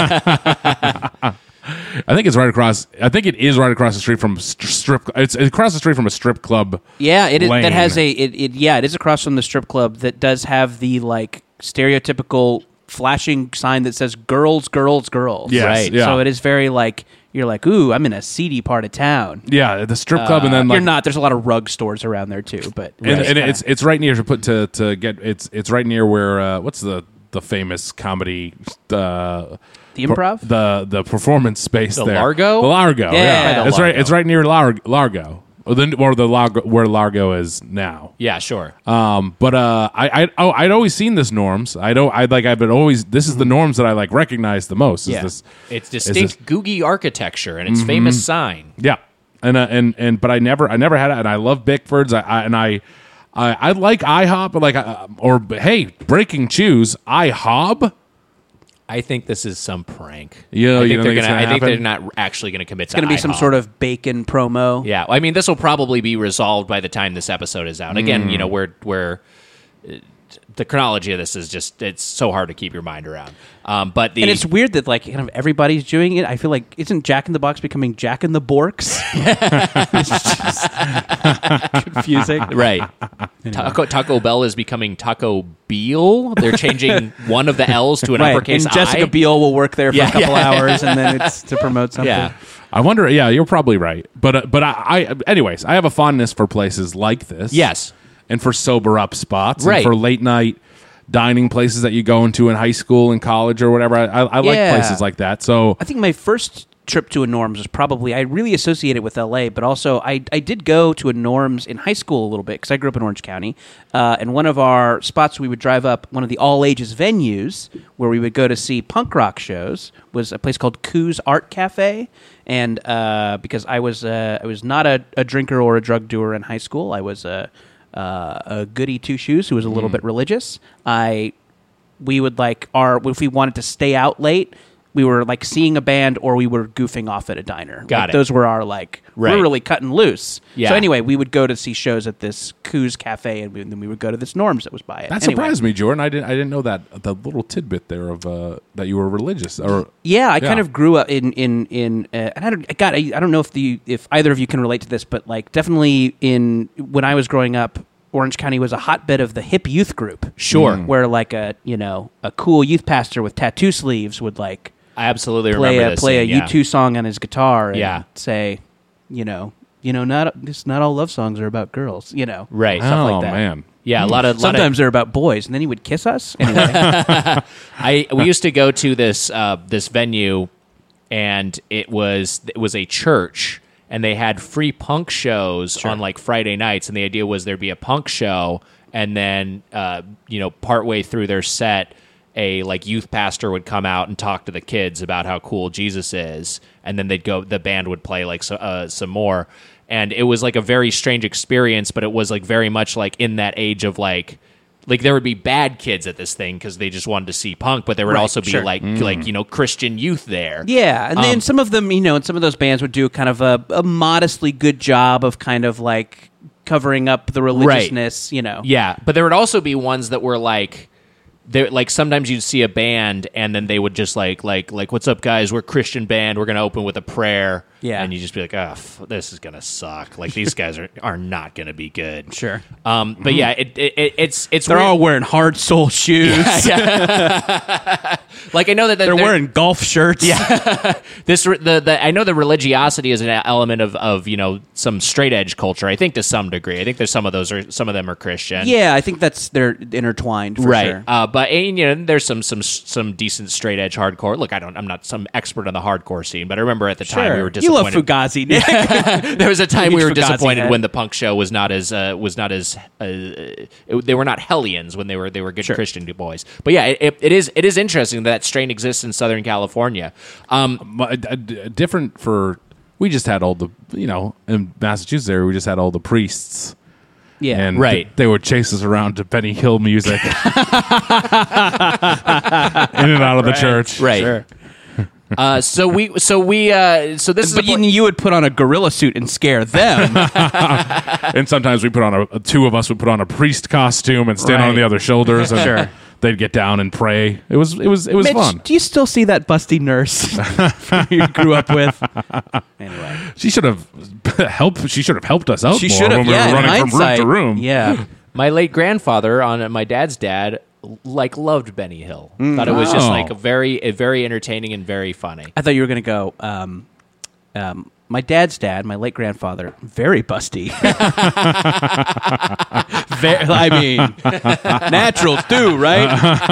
I think it's right across. I think it is right across the street from st- strip. It's across the street from a strip club. Yeah, it is, lane. that has a it, it yeah, it is across from the strip club that does have the like stereotypical flashing sign that says girls, girls, girls. Yes, Right. yeah. So it is very like you're like, ooh, I'm in a seedy part of town. Yeah, the strip club, and then like You're not. There's a lot of rug stores around there too, but and, and kinda- it's it's right near to put to to get it's it's right near where uh, what's the the famous comedy uh, the Improv. per- the the performance space The there Largo? the Largo Yeah, yeah, the it's right Largo. it's right near Lar- Largo or the or the Largo where Largo is now. Yeah, sure. Um, but uh, I I oh I'd always seen this Norms. I don't I like I've been always this is the Norms that I like recognize the most. Is Yeah. this It's is distinct this- Googie architecture and its famous sign. Yeah, and uh, and and but I never I never had it, and I love Bickford's. I, I and I. I, I like IHOP, but like, uh, or hey, breaking choose IHOB. I think this is some prank. Yeah, I you think don't they're think it's gonna. gonna I think they're happen? not actually going to commit to. It's going to be some IHOP. sort of bacon promo. Yeah, I mean, this will probably be resolved by the time this episode is out. Again, you know, Mm. we're we're uh, the chronology of this is just it's so hard to keep your mind around. Um, but the And it's weird that like kind of everybody's doing it. I feel like isn't Jack in the Box becoming Jack in the Borks? It's just confusing. right. Taco, Taco Bell is becoming Taco Beal. They're changing one of the L's to an Right, uppercase and Jessica I. Biel will work there for Yeah, a couple yeah. hours, and then it's to promote something. Yeah. I wonder. Yeah, you're probably right. But uh, but I, I anyways, I have a fondness for places like this. Yes. and for sober up spots, Right. and for late night dining places that you go into in high school and college or whatever. I, I, I like Yeah. places like that. So I think my first trip to a Norms was probably I really associate it with L A, but also I I did go to a Norms in high school a little bit because I grew up in Orange County, uh, and one of our spots we would drive up, one of the all ages venues where we would go to see punk rock shows, was a place called Coos Art Cafe, and uh, because I was uh, I was not a, a drinker or a drug doer in high school, I was a uh, a goody two shoes who was a little bit religious. I we would like our if we wanted to stay out late. We were like seeing a band, or we were goofing off at a diner. Got Like, it. Those were our like Right. we're really cutting loose. Yeah. So anyway, we would go to see shows at this Coos Cafe, and, we, and then we would go to this Norms that was by it. that Anyway. surprised me, Jordan. I didn't I didn't know that the little tidbit there of uh, that you were religious or Yeah, I kind Yeah. of grew up in in in. Uh, and I don't, God, I, I don't know if the if either of you can relate to this, but like definitely in when I was growing up, Orange County was a hotbed of the hip youth group. Sure. where like a you know a cool youth pastor with tattoo sleeves would like. I absolutely play remember a this. play a scene, yeah. U two song on his guitar and Yeah. say, you know, you know, not this not all love songs are about girls, you know. Right. Stuff oh like that. man. Yeah, a lot of lot of- Sometimes they're about boys, and then he would kiss us. Anyway, I we used to go to this uh, this venue, and it was it was a church, and they had free punk shows on like Friday nights, and the idea was there'd be a punk show, and then uh, you know, partway through their set, a like youth pastor would come out and talk to the kids about how cool Jesus is, and then they'd go. The band would play like so, uh, some more, and it was like a very strange experience. But it was like very much like in that age of like. Like there would be bad kids at this thing because they just wanted to see punk, but there would Right, also be sure. like like you know Christian youth there. Yeah, and Um, then some of them, you know, and some of those bands would do kind of a, a modestly good job of kind of like covering up the religiousness, you know. Yeah, but there would also be ones that were like, there like sometimes you'd see a band and then they would just like like like what's up guys? We're a Christian band. We're gonna open with a prayer. Yeah. and you just be like, oh, f- this is gonna suck. Like these guys are, are not gonna be good. Sure. Um, but yeah, it, it, it it's it's They're weird. all wearing hard sole shoes. Like I know that They're wearing golf shirts. Yeah, this the, the I know the religiosity is an element of, of you know some straight edge culture. I think to some degree. I think there's some of those are some of them are Christian. Yeah, I think that's they're intertwined for right. sure. Uh, but and, you know, there's some some some decent straight edge hardcore. Look, I don't. I'm not some expert on the hardcore scene, but I remember at the time we were you love disappointed. Fugazi, Nick. There was a time Huge we were Fugazi disappointed head. when the punk show was not as uh, was not as uh, it, they were not hellions when they were they were good Sure. Christian boys. But yeah, it, it is it is interesting that, that strain exists in Southern California. Um, My- uh, d- different for we just had all the you know in Massachusetts area we just had all the priests. Yeah, And Right. th- they would chase us around to Benny Hill music in and out of the church. right. Sure. Uh, so we so we uh, so this is But a you, pla- you would put on a gorilla suit and scare them. And sometimes we put on a two of us would put on a priest costume and stand Right. on the other shoulders, and Sure. they'd get down and pray. It was it was it was Mitch, fun. do you still see that busty nurse you grew up with? Anyway, She should have helped. She should have helped us out she more should have. when we Yeah, were in running from room hindsight, to room. Yeah. my late grandfather on my dad's dad like loved Benny Hill. Thought it was just Oh. like a very a very entertaining and very funny. I thought you were going to go. Um, um, my dad's dad, my late grandfather, very busty. very, I mean, naturals too, right?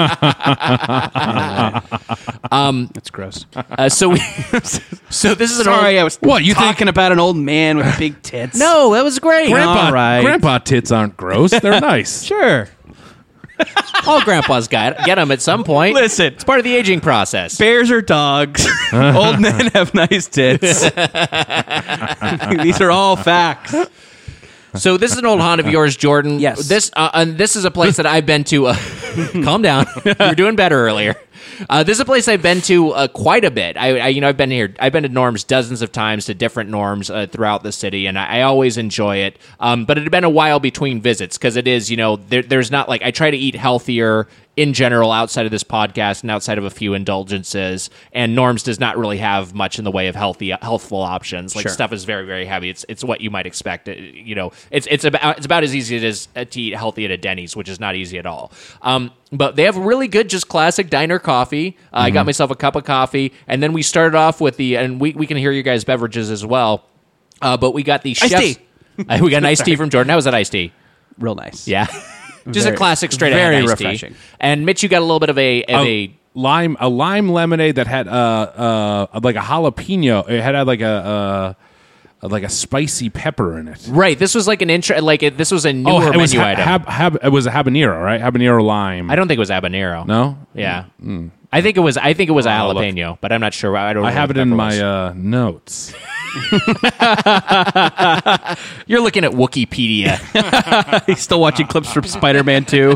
um, That's gross. Uh, so we so this is an Sorry, I old, was What, you talking about an old man with big tits. no, that was great. Grandpa, All right. grandpa tits aren't gross. They're nice. Sure. All grandpas got get them at some point. Listen. It's part of the aging process. Bears are dogs. Old men have nice tits. These are all facts. So this is an old haunt of yours, Jordan. Yes. This uh, and this is a place that I've been to. Uh, calm down. You were doing better earlier. Uh, this is a place I've been to uh, quite a bit. I, I, you know, I've been here. I've been to Norm's dozens of times to different Norms uh, throughout the city, and I, I always enjoy it. Um, but it had been a while between visits because it is, you know, there, there's not like I try to eat healthier in general outside of this podcast and outside of a few indulgences. And Norm's does not really have much in the way of healthy, healthful options. Like Sure. stuff is very, very heavy. It's it's what you might expect. It- you know, it's it's about it's about as easy as uh, to eat healthy at a Denny's, which is not easy at all. Um, but they have really good, just classic diner coffee. Uh, I got myself a cup of coffee, and then we started off with the, and we we can hear your guys' beverages as well. Uh, but we got the Iced chef's. tea. Uh, we got an iced tea from Jordan. How was that iced tea? Real nice. Yeah, just a Very- classic straight very ahead iced refreshing. tea. And Mitch, you got a little bit of a of a a lime a lime lemonade that had uh uh like a jalapeno. It had, had like a uh like a spicy pepper in it. right. This was like an intro. Like it, this was a newer Oh, it was menu ha- item. hab, hab, it was a habanero, right? Habanero lime. I don't think it was habanero. no. Yeah. I think it was. I think it was a Oh, look. jalapeno, but I'm not sure. I don't. I know have what it in pepper my was. uh, notes. You're looking at Wikipedia. He's still watching clips from Spider-Man two.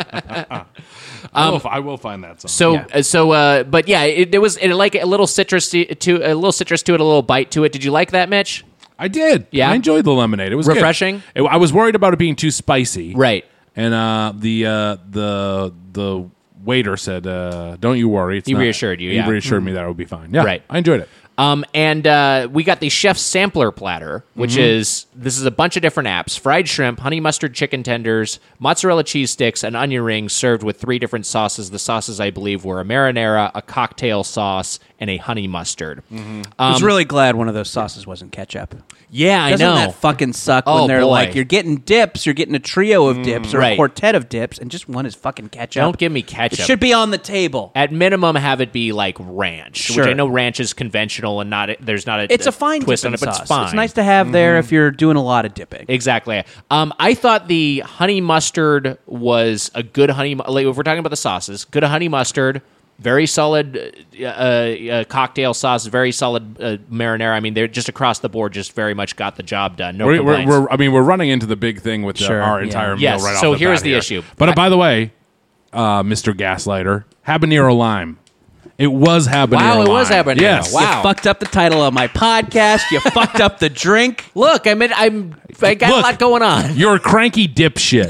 I, will, I will find that song. So, Yeah. uh, so, uh, but yeah, it, it was it, like a little citrus to, to a little citrus to it, a little bite to it. Did you like that, Mitch? I did. Yeah? I enjoyed the lemonade. It was good. Refreshing? It- I was worried about it being too spicy. Right. And uh, the uh, the the waiter said, uh, "Don't you worry." It's He not- reassured you, He yeah. reassured me that it would be fine. Yeah, Right. I enjoyed it. Um, and uh, we got the chef's sampler platter, which Mm-hmm. is this is a bunch of different apps: fried shrimp, honey mustard chicken tenders, mozzarella cheese sticks, and onion rings, served with three different sauces. The sauces, I believe, were a marinara, a cocktail sauce, and a honey mustard. I was really glad one of those sauces wasn't ketchup. Yeah, I Doesn't know. that fucking suck Oh, when they're boy. like, you're getting dips, you're getting a trio of dips or right. a quartet of dips, and just one is fucking ketchup? Don't give me It ketchup. should be on the table. At minimum, have it be like ranch, Sure. which I know ranch is conventional and not there's not a, It's a fine twist dipping on it, but sauce. it's fine. It's nice to have there if you're doing a lot of dipping. Exactly. Um, I thought the honey mustard was a good honey. mu- Like if we're talking about the sauces, good honey mustard, very solid uh, uh, cocktail sauce, very solid uh, marinara. I mean, they're just across the board, just very much got the job done. No We're, we're, complaints. we're, I mean, we're running into the big thing with the, Sure, our yeah. entire meal Yes, right off so the here's bat the here. issue. But uh, I- by the way, uh, Mister Gaslighter, habanero lime. It was habanero Wow, it was lime. habanero. Yes. Wow. You fucked up the title of my podcast. You fucked up the drink. Look, I mean, I'm I got Look. a lot going on. You're a cranky dipshit.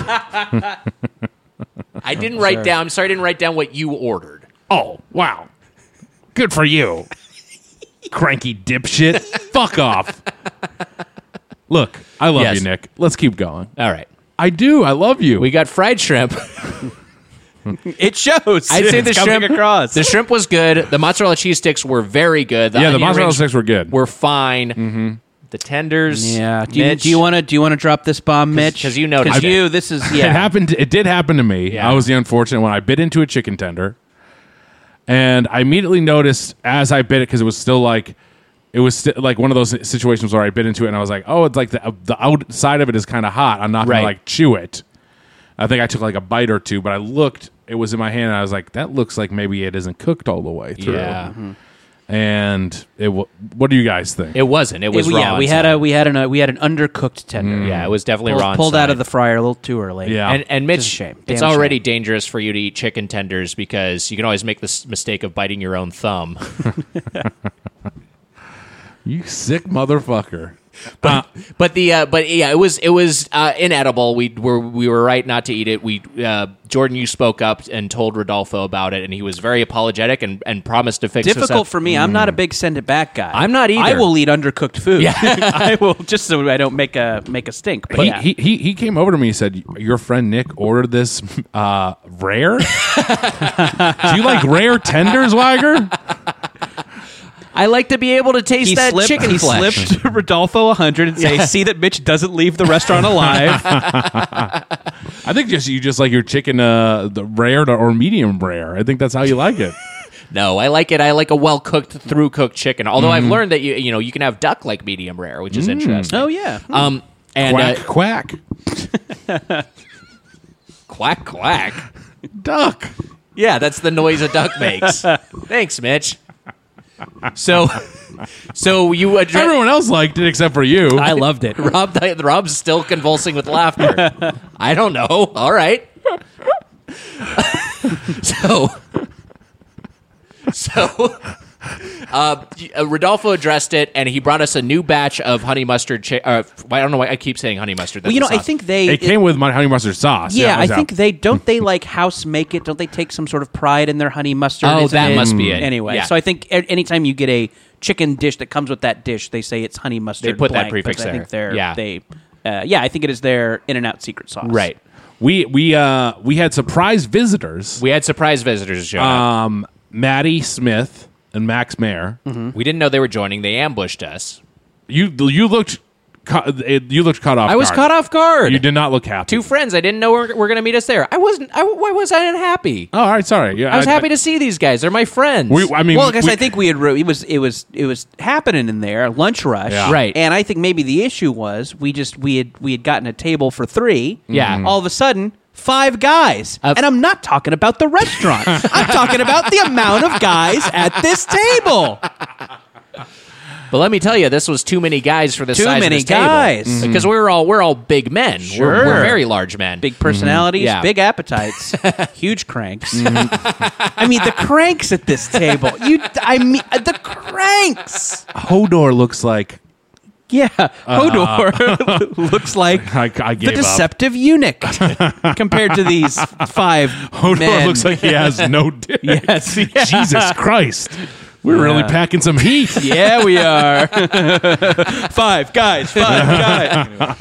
I didn't write down. I'm sorry, I didn't write down what you ordered. Oh, wow. Good for you. Cranky dipshit. Fuck off. Look, I love Yes. you, Nick. Let's keep going. All right, I do. I love you. we got fried shrimp. It shows. I'd say the It's coming shrimp. across. The shrimp was good. The mozzarella cheese sticks were very good. The yeah, the onion mozzarella rings sticks were good. were fine. Mm-hmm. The tenders. Yeah. Do you, Mitch, do you want to do you want to drop this bomb, Mitch? 'cause you noticed Because it. you this is It yeah. happened. It did happen to me. Yeah. I was the unfortunate one. I bit into a chicken tender, and I immediately noticed as I bit it because it was still like it was sti- like one of those situations where I bit into it and I was like, oh, it's like the the outside of it is kind of hot. I'm not Right. gonna like chew it. I think I took like a bite or two, but I looked. It was in my hand, and I was like, that looks like maybe it isn't cooked all the way through. Yeah. Mm-hmm. And it. w- What do you guys think? It wasn't. It was It- raw. yeah, we had inside. a we had an uh, we had an undercooked tender. Yeah, it was definitely pulled, raw. pulled out of the inside. fryer a little too early. Yeah. And, and Mitch, Just a shame. it's Damn already shame. dangerous for you to eat chicken tenders because you can always make this mistake of biting your own thumb. You sick motherfucker. Uh, But the uh, but yeah, it was it was uh, inedible. We were we were right not to eat it. We uh, Jordan, you spoke up and told Rodolfo about it, and he was very apologetic and, and promised to fix this Difficult up. for me. I'm not a big send it back guy. I'm not either. I will eat undercooked food. I will just so I don't make a make a stink. But He, yeah. he he he came over to me and said, "Your friend Nick ordered this uh, rare. Do you like rare tenders, Weiger?" I like to be able to taste he that slipped, chicken he flesh. slipped Rodolfo a hundred and say, "See that Mitch doesn't leave the restaurant alive." I think just you just like your chicken, uh, the rare to, or medium rare. I think that's how you like it. No, I like it. I like a well cooked, through cooked chicken. Although Mm-hmm. I've learned that you you know you can have duck like medium rare, which is interesting. oh yeah. Um and Quack uh, quack, quack quack. duck. Yeah, that's the noise a duck makes. Thanks, Mitch. So, so you address. Everyone else liked it except for you. I loved it. Rob, Rob's still convulsing with laughter. I don't know. All right. so, so, uh, Rodolfo addressed it, and he brought us a new batch of honey mustard. Chi- uh, I don't know why I keep saying honey mustard. That's Well, you know, the I sauce. think they. it came with my honey mustard sauce. Yeah, it I was think out. they don't. They like house make it. Don't they take some sort of pride in their honey mustard? Oh, Isn't that it? must be it. Anyway, Yeah. so I think a- anytime you get a chicken dish that comes with that dish, they say it's honey mustard. They put that blank, prefix because I think there. they're Yeah. they. Uh, yeah, I think it is their In-N-Out secret sauce. right. we we uh we had surprise visitors. We had surprise visitors show up. Um, Maddie Smith and Max Mayer. We didn't know they were joining. They ambushed us. You you looked ca- you looked caught off. I was guard. caught off guard. You did not look happy. Two friends. I didn't know were, were going to meet us there. I wasn't. I, why was I unhappy? Oh, all right, sorry. Yeah, I was happy to see these guys. They're my friends. We, I mean, Well, I guess we- I think we had re- it was it was it was happening in there lunch rush, Yeah. Right. And I think maybe the issue was we just we had we had gotten a table for three. Yeah. Mhm. All of a sudden, five guys, Uh, and I'm not talking about the restaurant. I'm talking about the amount of guys at this table. But let me tell you, this was too many guys for the Too size many of this table. guys. Because we're all we're all big men. Sure. We're, we're very large men. Big personalities, Yeah. big appetites, huge cranks. I mean, the cranks at this table. You, I mean, the cranks. Hodor looks like Yeah, Hodor looks like I, I the gave up. deceptive eunuch compared to these five Hodor men. looks like he has no dick. Yes, yeah. Jesus Christ. We're really Yeah. packing some heat. Yeah, we are. Five guys, five guys.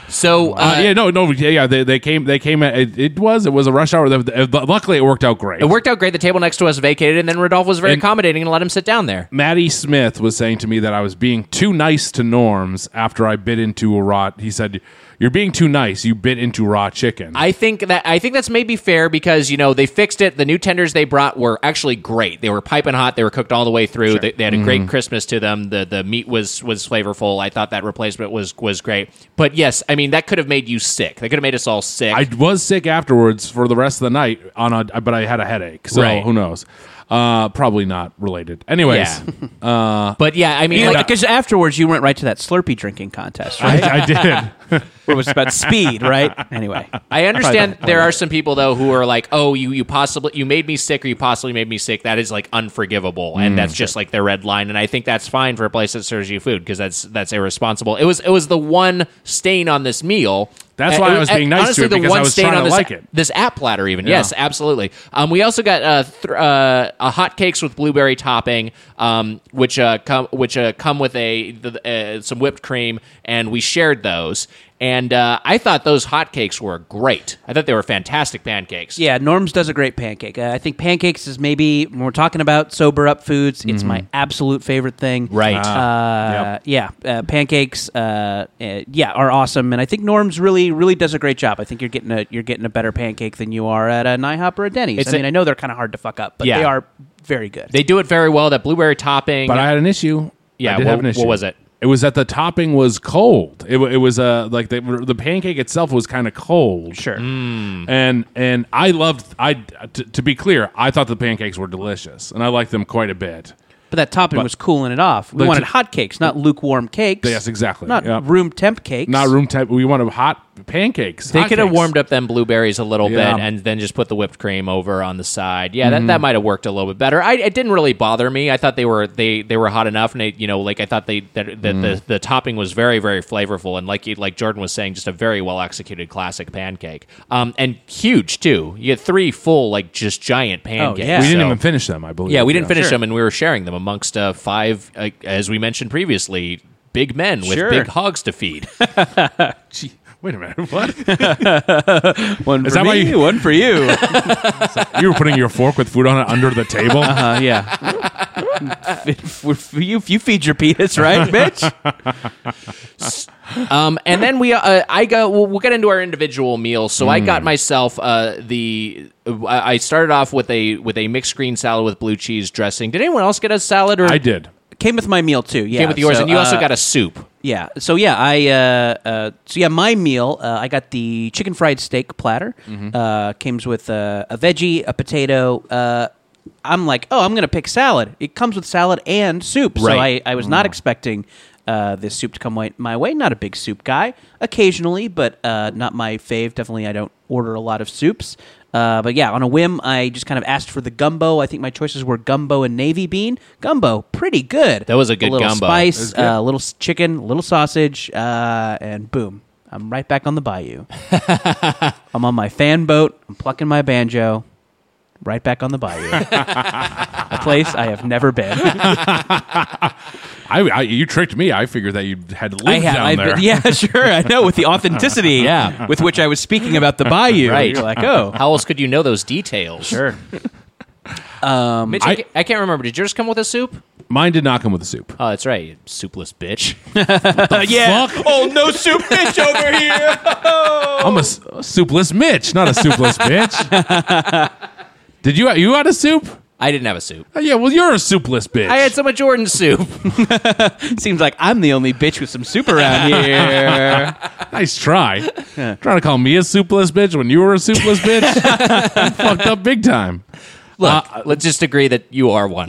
So uh, Uh, yeah, no, no, yeah, yeah. They, they came. They came. At, it, it was. It was a rush hour. Luckily, it worked out great. it worked out great. The table next to us vacated, and then Rodolfo was very And- accommodating and let him sit down there. Maddie Smith was saying to me that I was being too nice to Norms after I bit into a raw. He said, "You're being too nice. You bit into raw chicken." I think that I think that's maybe fair because you know they fixed it. The new tenders they brought were actually great. They were piping hot. They were cooked all the way through. They, they had a Mm-hmm. great crispness to them. The the meat was was flavorful. I thought that replacement was was great. But yes, I mean that could have made you sick. That could have made us all sick. I was sick afterwards for the rest of the night on a, but I had a headache. So Right. who knows? Uh, probably not related. Anyways, yeah. but yeah, I mean, like, Because afterwards you went right to that Slurpee drinking contest, right? I, I did. Where it was about speed, right? Anyway. I understand Probably there are some people though who are like, "Oh, you you possibly you made me sick, or you possibly made me sick." That is like unforgivable, and that's just like their red line. And I think that's fine for a place that serves you food because that's that's irresponsible. It was it was the one stain on this meal. That's Uh, why I it- was being nice to honestly, it, the because one I was stain trying on to this, like it. This app platter, even Yeah. yes, absolutely. Um, we also got uh, th- uh, a hotcakes with blueberry topping, um, which uh, come which uh, come with a the, uh, some whipped cream, and we shared those. And uh, I thought those hotcakes were great. I thought they were fantastic pancakes. Yeah, Norm's does a great pancake. Uh, I think pancakes is maybe, when we're talking about sober up foods, it's my absolute favorite thing. Right. Uh, Yeah, uh, pancakes, uh, uh, yeah, are awesome, and I think Norm's really, really does a great job. I think you're getting a you're getting a better pancake than you are at a NIHOP or a Denny's. It's I mean, a- I know they're kind of hard to fuck up, but Yeah. they are very good. They do it very well. That blueberry topping. But I had an issue. Yeah, I did what- have an issue. what was it? It was that the topping was cold. It, wa- it was uh, like the, the pancake itself was kind of cold. Sure. And and I loved. I t- to be clear, I thought the pancakes were delicious, and I liked them quite a bit. But that topping was cooling it off. We But wanted to- hot cakes, not lukewarm cakes. Yes, exactly. Not Yep. room temp cakes. Not room temp. We wanted hot pancakes. They hot could have cakes. warmed up them blueberries a little Yeah. bit and then just put the whipped cream over on the side. Yeah, that, that might have worked a little bit better. I, it didn't really bother me. I thought they were they, they were hot enough, and they, you know, like I thought they that, that the, the topping was very very flavorful, and like you, like Jordan was saying, just a very well executed classic pancake. Um, and huge too. You get three full like just giant pancakes. yeah. We didn't So- even finish them. I believe. Yeah, we didn't finish them, and we were sharing them amongst uh, five, uh, as we mentioned previously, big men with Sure. big hogs to feed. Gee, wait a minute. What? One Is for that why me, you- one for you. You were putting your fork with food on it under the table. Uh, yeah. For- for you, you feed your penis, right, bitch? Um, and then we, uh, I go. We'll, we'll get into our individual meals. So I got myself uh, the. I I started off with a with a mixed green salad with blue cheese dressing. Did anyone else get a salad? Or I did. Came with my meal too. Yeah, came with yours, so, and you also uh, got a soup. Yeah. So yeah, I uh, uh, so yeah, my meal. Uh, I got the chicken fried steak platter. Uh, comes with uh, a veggie, a potato. Uh, I'm like, oh, I'm gonna pick salad. It comes with salad and soup. So I, Right. I was not expecting uh, this soup to come way, my way. Not a big soup guy. Occasionally, but uh, not my fave. Definitely, I don't order a lot of soups. Uh, but yeah, on a whim, I just kind of asked for the gumbo. I think my choices were gumbo and navy bean. Gumbo, pretty good. That was a good little gumbo. Spice, It was a little s- chicken, little sausage, uh, and boom, I'm right back on the bayou. I'm on my fan boat. I'm plucking my banjo. Right back on the bayou. A place I have never been. I, I you tricked me. I figured that you had lived I have, down I've there. been- yeah, sure. I know with the authenticity, Yeah. with which I was speaking about the bayou. Right. You're like, oh, How else could you know those details? sure. Mitch, I, I- ca- I can't remember. Did yours come with a soup? Mine did not come with a soup. Oh, that's right. You soupless bitch. yeah. Oh, no soup bitch over here. I'm a, s- a soupless Mitch, not a soupless bitch. Did you you had a soup? I didn't have a soup. Oh, yeah, well, you're a soupless bitch. I had some of Jordan's soup. Seems like I'm the only bitch with some soup around here. Nice try. Trying to call me a soupless bitch when you were a soupless bitch? You fucked up big time. Look, let's just agree that you are one.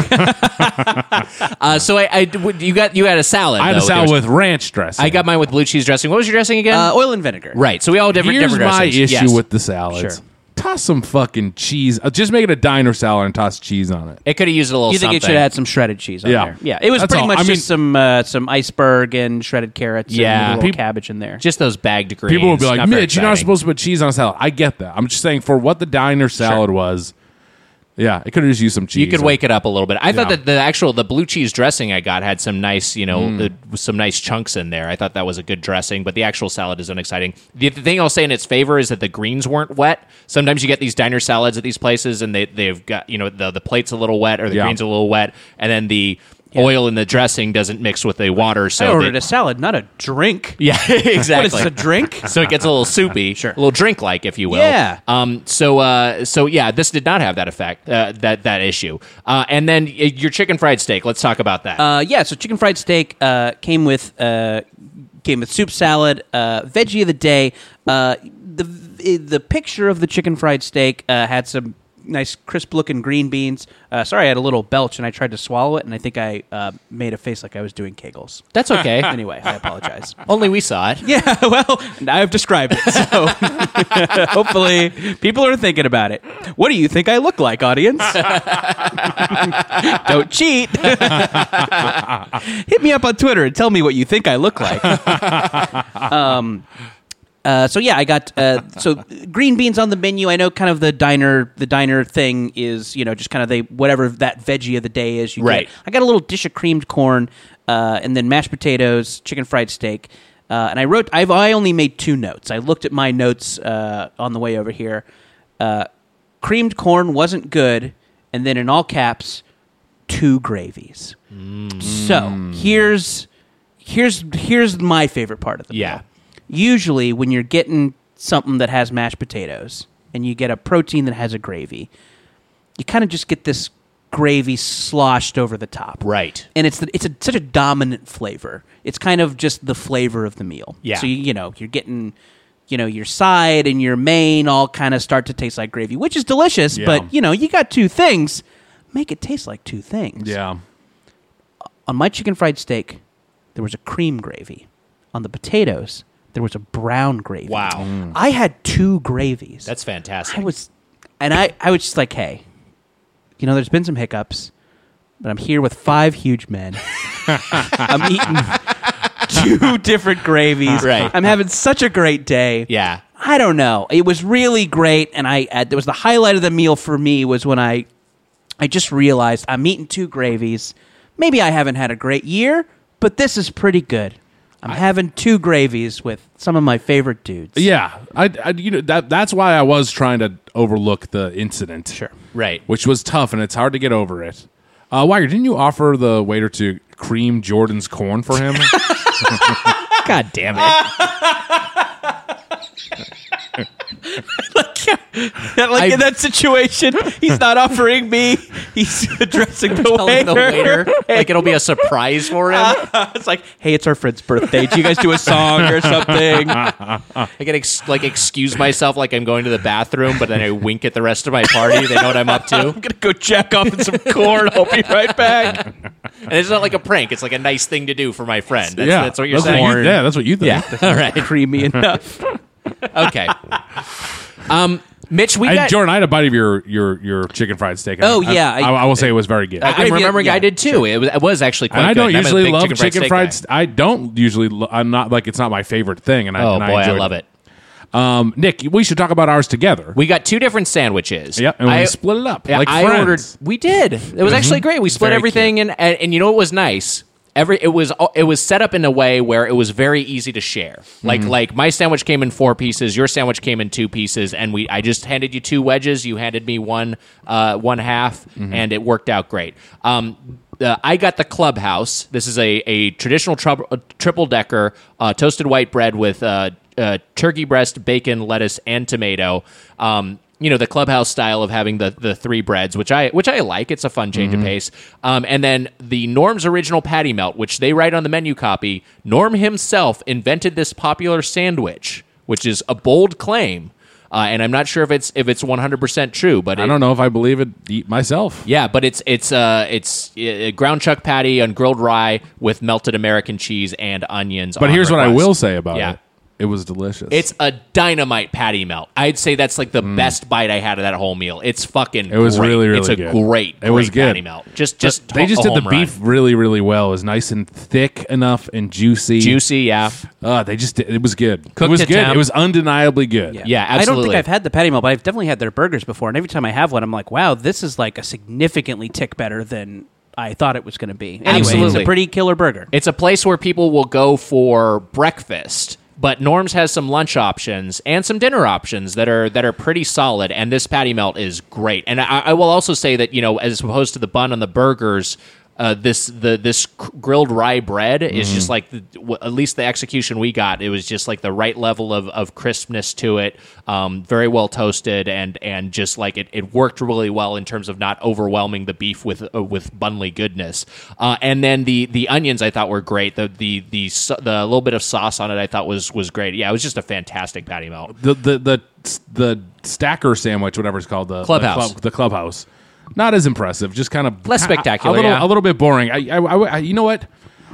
uh, so I, I, you got you had a salad. I had a though. salad There was- with ranch dressing. I got mine with blue cheese dressing. What was your dressing again? Uh, oil and vinegar. right. So we all have different Here's different my dressings. issue Yes. with the salads. Sure. Toss some fucking cheese. Uh, just make it a diner salad and toss cheese on it. It could have used a little. You think something. it should have had some shredded cheese on Yeah. there? Yeah, it was That's pretty all. much I just mean- some uh, some iceberg and shredded carrots. Yeah. and a little Peop- cabbage in there. Just those bagged greens. People will be like, Not very Mitch, you're not exciting. supposed to put cheese on a salad. I get that. I'm just saying for what the diner salad was, Yeah, it could have just used some cheese. You could or- wake it up a little bit. I thought Yeah. that the actual the blue cheese dressing I got had some nice, you know, Mm. uh, some nice chunks in there. I thought that was a good dressing, but the actual salad is unexciting. The, the thing I'll say in its favor is that the greens weren't wet. Sometimes you get these diner salads at these places, and they they've got, you know, the the plate's a little wet or the Yeah. greens a little wet, and then the oil in the dressing doesn't mix with the water. So I ordered they- a salad, not a drink. yeah, exactly. What is this, a drink? So it gets a little soupy, sure. a little drink-like, if you will. Yeah. Um. So, uh. So yeah, this did not have that effect, uh, that that issue. Uh. And then uh, your chicken fried steak. Let's talk about that. Uh, yeah, so chicken fried steak uh, came with uh, came with soup salad, uh, veggie of the day. Uh, the the picture of the chicken fried steak uh, had some nice crisp looking green beans. Uh, sorry, I had a little belch and I tried to swallow it, and I think I uh, made a face like I was doing kegels. That's okay. Anyway, I apologize. Only we saw it. Yeah, well, now I've described it, so hopefully people are thinking about it. What do you think I look like, audience? Don't cheat. Hit me up on Twitter and tell me what you think I look like. Um, uh, so yeah, I got uh, so green beans on the menu. I know kind of the diner the diner thing is, you know, just kind of they whatever that veggie of the day is. You Right. Get. I got a little dish of creamed corn, uh, and then mashed potatoes, chicken fried steak. Uh, and I wrote, I've, I only made two notes. I looked at my notes uh, on the way over here. Uh, creamed corn wasn't good, and then in all caps, two gravies. So here's here's here's my favorite part of the Yeah. meal. Usually, when you're getting something that has mashed potatoes and you get a protein that has a gravy, you kind of just get this gravy sloshed over the top. Right. And it's the, it's a, such a dominant flavor. It's kind of just the flavor of the meal. Yeah. So you, you know you're getting, you know, your side and your main all kind of start to taste like gravy, which is delicious. Yeah. But you know, you got two things, make it taste like two things. Yeah. On my chicken fried steak, there was a cream gravy. On the potatoes, there was a brown gravy. Wow. I had two gravies. That's fantastic. I was, and I, I was just like, hey, you know, there's been some hiccups, but I'm here with five huge men. I'm eating two different gravies. Right. I'm having such a great day. Yeah. I don't know. It was really great, and I uh, it was the highlight of the meal for me was when I, I just realized I'm eating two gravies. Maybe I haven't had a great year, but this is pretty good. I'm having two gravies with some of my favorite dudes. Yeah, I, I you know that that's why I was trying to overlook the incident. Sure. Right. Which was tough, and it's hard to get over it. Uh, Wire, didn't you offer the waiter to cream Jordan's corn for him? God damn it. like I- in that situation, he's not offering me. He's addressing the Telling waiter. the waiter. Like it'll be a surprise for him. It's like, hey, it's our friend's birthday. Do you guys do a song or something? I can ex- like excuse myself like I'm going to the bathroom, but then I wink at the rest of my party. They know what I'm up to. I'm gonna go jack off in some corn. I'll be right back. And it's not like a prank. It's like a nice thing to do for my friend. That's, yeah, that's what you're that's saying. you- yeah, that's what you think. Yeah. All right. Creamy enough. Okay. Um, Mitch, we And got. Jordan, I had a bite of your your your chicken fried steak. Oh, I- yeah, I, I- I will say it was very good. I'm gravy- remembering yeah, I did too. It, was, it was actually quite and I good. don't I'm a usually big love chicken fried chicken steak fried. guy. st- I don't usually. lo- I'm not like it's not my favorite thing. And I, Oh and boy, I enjoyed love it. Um, Nick, we should talk about ours together. We got two different sandwiches. Yep, and we I- split it up Yeah, like I friends. ordered. We did. It was actually great. We split Very everything, and, and and you know what was nice. Every it was it was set up in a way where it was very easy to share. Like like my sandwich came in four pieces, your sandwich came in two pieces, and we I just handed you two wedges. You handed me one uh, one half, and it worked out great. Um, uh, I got the Clubhouse. This is a a traditional trub- uh, triple decker uh, toasted white bread with uh, uh, turkey breast, bacon, lettuce, and tomato. Um, you know, the Clubhouse style of having the, the three breads, which I which I like. It's a fun change of pace. Um, and then the Norm's Original Patty Melt, which they write on the menu copy. Norm himself invented this popular sandwich, which is a bold claim. Uh, and I'm not sure if it's if it's one hundred percent true, but I it- don't know if I believe it eat myself. yeah, but it's it's uh it's a ground chuck patty on grilled rye with melted American cheese and onions. But on here's what I request. will say about Yeah. it. It was delicious. It's a dynamite patty melt. I'd say that's like the best bite I had of that whole meal. It's fucking It was great. really, really it's a good. great, It was great good. patty melt. Just, just they just a did the home beef run. really, really well. It was nice and thick enough and juicy. Juicy, yeah. Uh, they just did, it was good. Cooked it was at good. temp. It was undeniably good. Yeah, I don't absolutely. think I've had the patty melt, but I've definitely had their burgers before. And every time I have one, I'm like, wow, this is like a significantly tick better than I thought it was going to be. Anyway, it's Absolutely. a pretty killer burger. It's a place where people will go for breakfast, but Norm's has some lunch options and some dinner options that are that are pretty solid. And this patty melt is great. And I, I will also say that, you know, as opposed to the bun on the burgers, uh, this the this grilled rye bread is just like the, w- at least the execution we got. It was just like the right level of, of crispness to it, um, very well toasted, and and just like it, it worked really well in terms of not overwhelming the beef with uh, with bunly goodness. Uh, and then the the onions I thought were great. The the the so- the little bit of sauce on it I thought was was great. Yeah, it was just a fantastic patty melt. The the the the stacker sandwich, whatever it's called, the Clubhouse. the, club, the clubhouse. Not as impressive. Just kind of Less spectacular, A little, yeah. a little bit boring. I, I, I, I- you know what?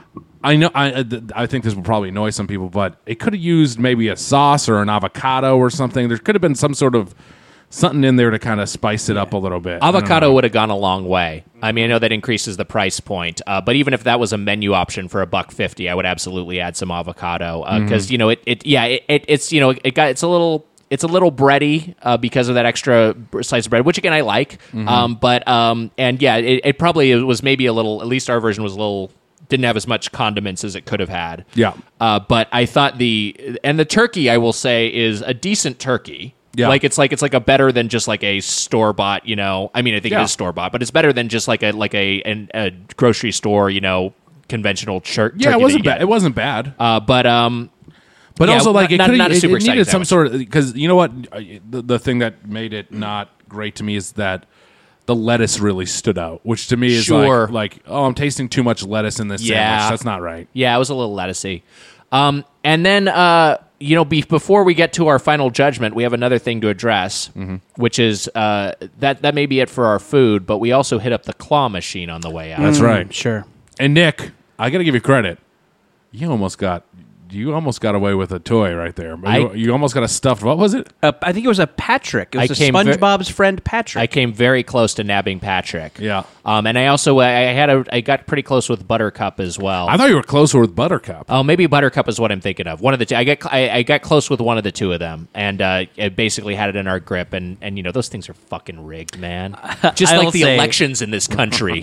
I know. I, I think this will probably annoy some people, but it could have used maybe a sauce or an avocado or something. There could have been some sort of something in there to kind of spice it up a little bit. I don't Avocado know. would have gone a long way. I mean, I know that increases the price point, uh, but even if that was a menu option for a buck fifty, I would absolutely add some avocado because Mm-hmm. you know it, it yeah it, it it's you know it got it's a little it's a little bready uh, because of that extra slice of bread, which again I like. Mm-hmm. Um, but um, and yeah, it, it probably was maybe a little. At least our version was a little. Didn't have as much condiments as it could have had. Yeah. Uh, but I thought the and the turkey I will say is a decent turkey. Yeah. Like it's like it's like a better than just like a store bought, you know. I mean, I think Yeah. it is store bought, but it's better than just like a like a an, a grocery store, you know, conventional chur- Yeah, turkey. it wasn't that you bad. get. It wasn't bad. Uh, but um, But yeah, also, like, not- it, not- could've- not a it, super it needed exciting some sandwich. sort of because you know what, the, the thing that made it not great to me is that the lettuce really stood out, which to me is Sure. like, like, oh, I'm tasting too much lettuce in this Yeah. sandwich. That's not right. Yeah, it was a little lettucey. Um, and then, uh, you know, be- before we get to our final judgment, we have another thing to address, Mm-hmm. which is uh, that that may be it for our food, but we also hit up the claw machine on the way out. That's right. Sure. And Nick, I got to give you credit. You almost got you almost got away with a toy right there. I- you, you almost got a stuffed. What was it? Uh, I think it was a Patrick. It was I a came ver- SpongeBob's friend Patrick. I came very close to nabbing Patrick. Yeah. Um, and I also I had a I got pretty close with Buttercup as well. I thought you were closer with Buttercup. Oh, maybe Buttercup is what I'm thinking of. One of the two. I got I, I got close with one of the two of them, and uh, I basically had it in our grip. And, and you know those things are fucking rigged, man. Just I'll like the say- elections in this country.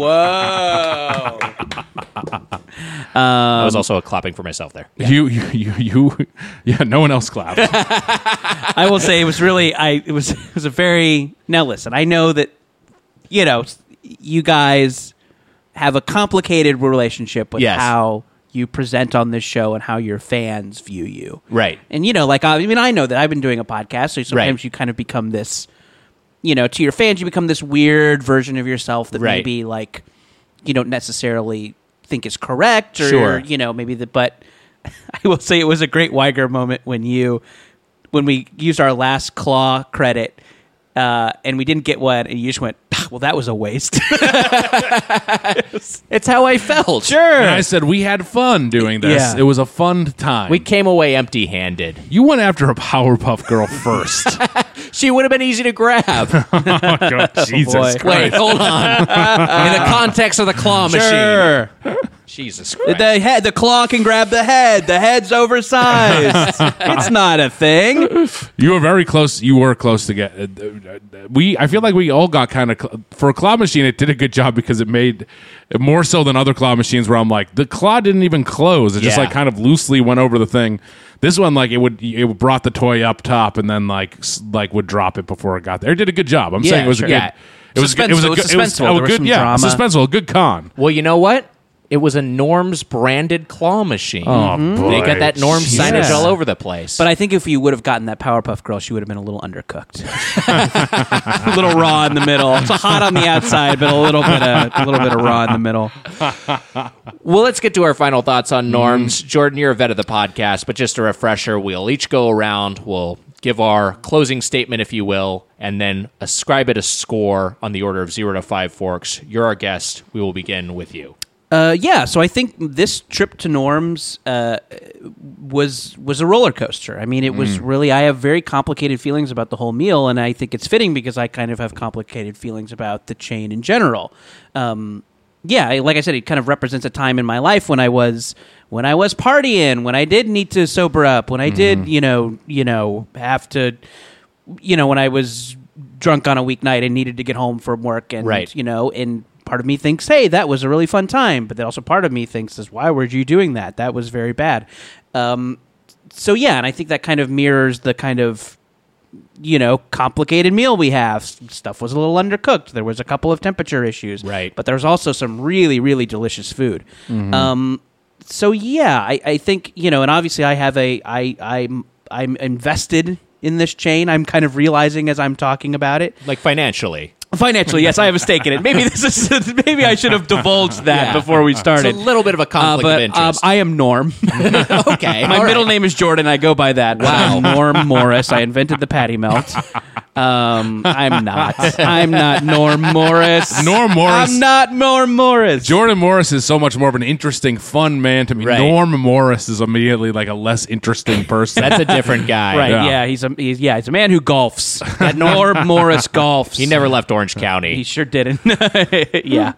Whoa. I was also clapping for myself there. You, you, you, you, yeah. No one else clapped. I will say it was really I it was it was a very now listen, I know that you know you guys have a complicated relationship with Yes. how you present on this show and how your fans view you. Right. And you know, like I mean I know that I've been doing a podcast, so sometimes Right. you kind of become this you know, to your fans you become this weird version of yourself that Right. maybe like you don't necessarily think is correct or Sure. you know, maybe the but I will say it was a great Weiger moment when you when we used our last claw credit uh, and we didn't get one and you just went, well, that was a waste. It's how I felt. Sure. And I said we had fun doing this. Yeah. It was a fun time. We came away empty-handed. you went after a Powerpuff Girl first. She would have been easy to grab. Oh, God, Jesus boy. Christ. Wait, hold on. In the context of the claw machine. Sure. Jesus Christ. The head, the claw can grab the head. The head's oversized. It's not a thing. You were very close. You were close to get. Uh, uh, we. I feel like we all got kind of cl- for a claw machine. It did a good job because it made more so than other claw machines where I'm like the claw didn't even close. It just Yeah. like kind of loosely went over the thing. This one like it would it brought the toy up top and then like s- like would drop it before it got there. It did a good job. I'm Yeah, saying it was sure. a good. Yeah. It was good. It was a Suspenseful. It good. was It was suspenseful. a There was good. some Yeah, drama. suspenseful. A good con. Well, you know what? It was a Norm's branded claw machine. Oh boy, They got that Norm Jesus. signage all over the place. But I think if you would have gotten that Powerpuff Girl, she would have been a little undercooked, a little raw in the middle. It's hot on the outside, but a little bit of a little bit of raw in the middle. Well, let's get to our final thoughts on norms. Jordan, you're a vet of the podcast, but just a refresher, we'll each go around. We'll give our closing statement, if you will, and then ascribe it a score on the order of zero to five forks. You're our guest. We will begin with you. Uh, yeah, so I think this trip to Norm's uh, was was a roller coaster. I mean, it was really, I have very complicated feelings about the whole meal, and I think it's fitting because I kind of have complicated feelings about the chain in general. Um, yeah, I- like I said, it kind of represents a time in my life when I was when I was partying, when I did need to sober up, when I did, you know, you know, have to, you know, when I was drunk on a weeknight and needed to get home from work, and Right. you know, and part of me thinks, hey, that was a really fun time. But then also part of me thinks, is why were you doing that? That was very bad. Um, so, yeah, and I think that kind of mirrors the kind of, you know, complicated meal we have. S- Stuff was a little undercooked. There was a couple of temperature issues. Right. But there was also some really, really delicious food. Um, so, yeah, I, I think, you know, and obviously I have a, I, I'm, I'm invested in this chain. I'm kind of realizing as I'm talking about it. Like financially. Financially, yes, I have a stake in it. Maybe this is maybe I should have divulged that Yeah. before we It's started. a little bit of a Uh, conflict but of interest. Um, I am Norm. okay. My all middle right. name is Jordan. I go by that. Wow. I'm Norm Morris. I invented the patty melt. Um, I'm not. I'm not Norm Morris. Norm Morris. I'm not Norm Morris. Jordan Morris is so much more of an interesting, fun man to me. Right. Norm Morris is immediately like a less interesting person. That's a different guy. Right? Yeah. Yeah. He's a he's yeah. He's a man who golfs. That Norm Morris golfs. He never left Orange County. He sure didn't. Yeah.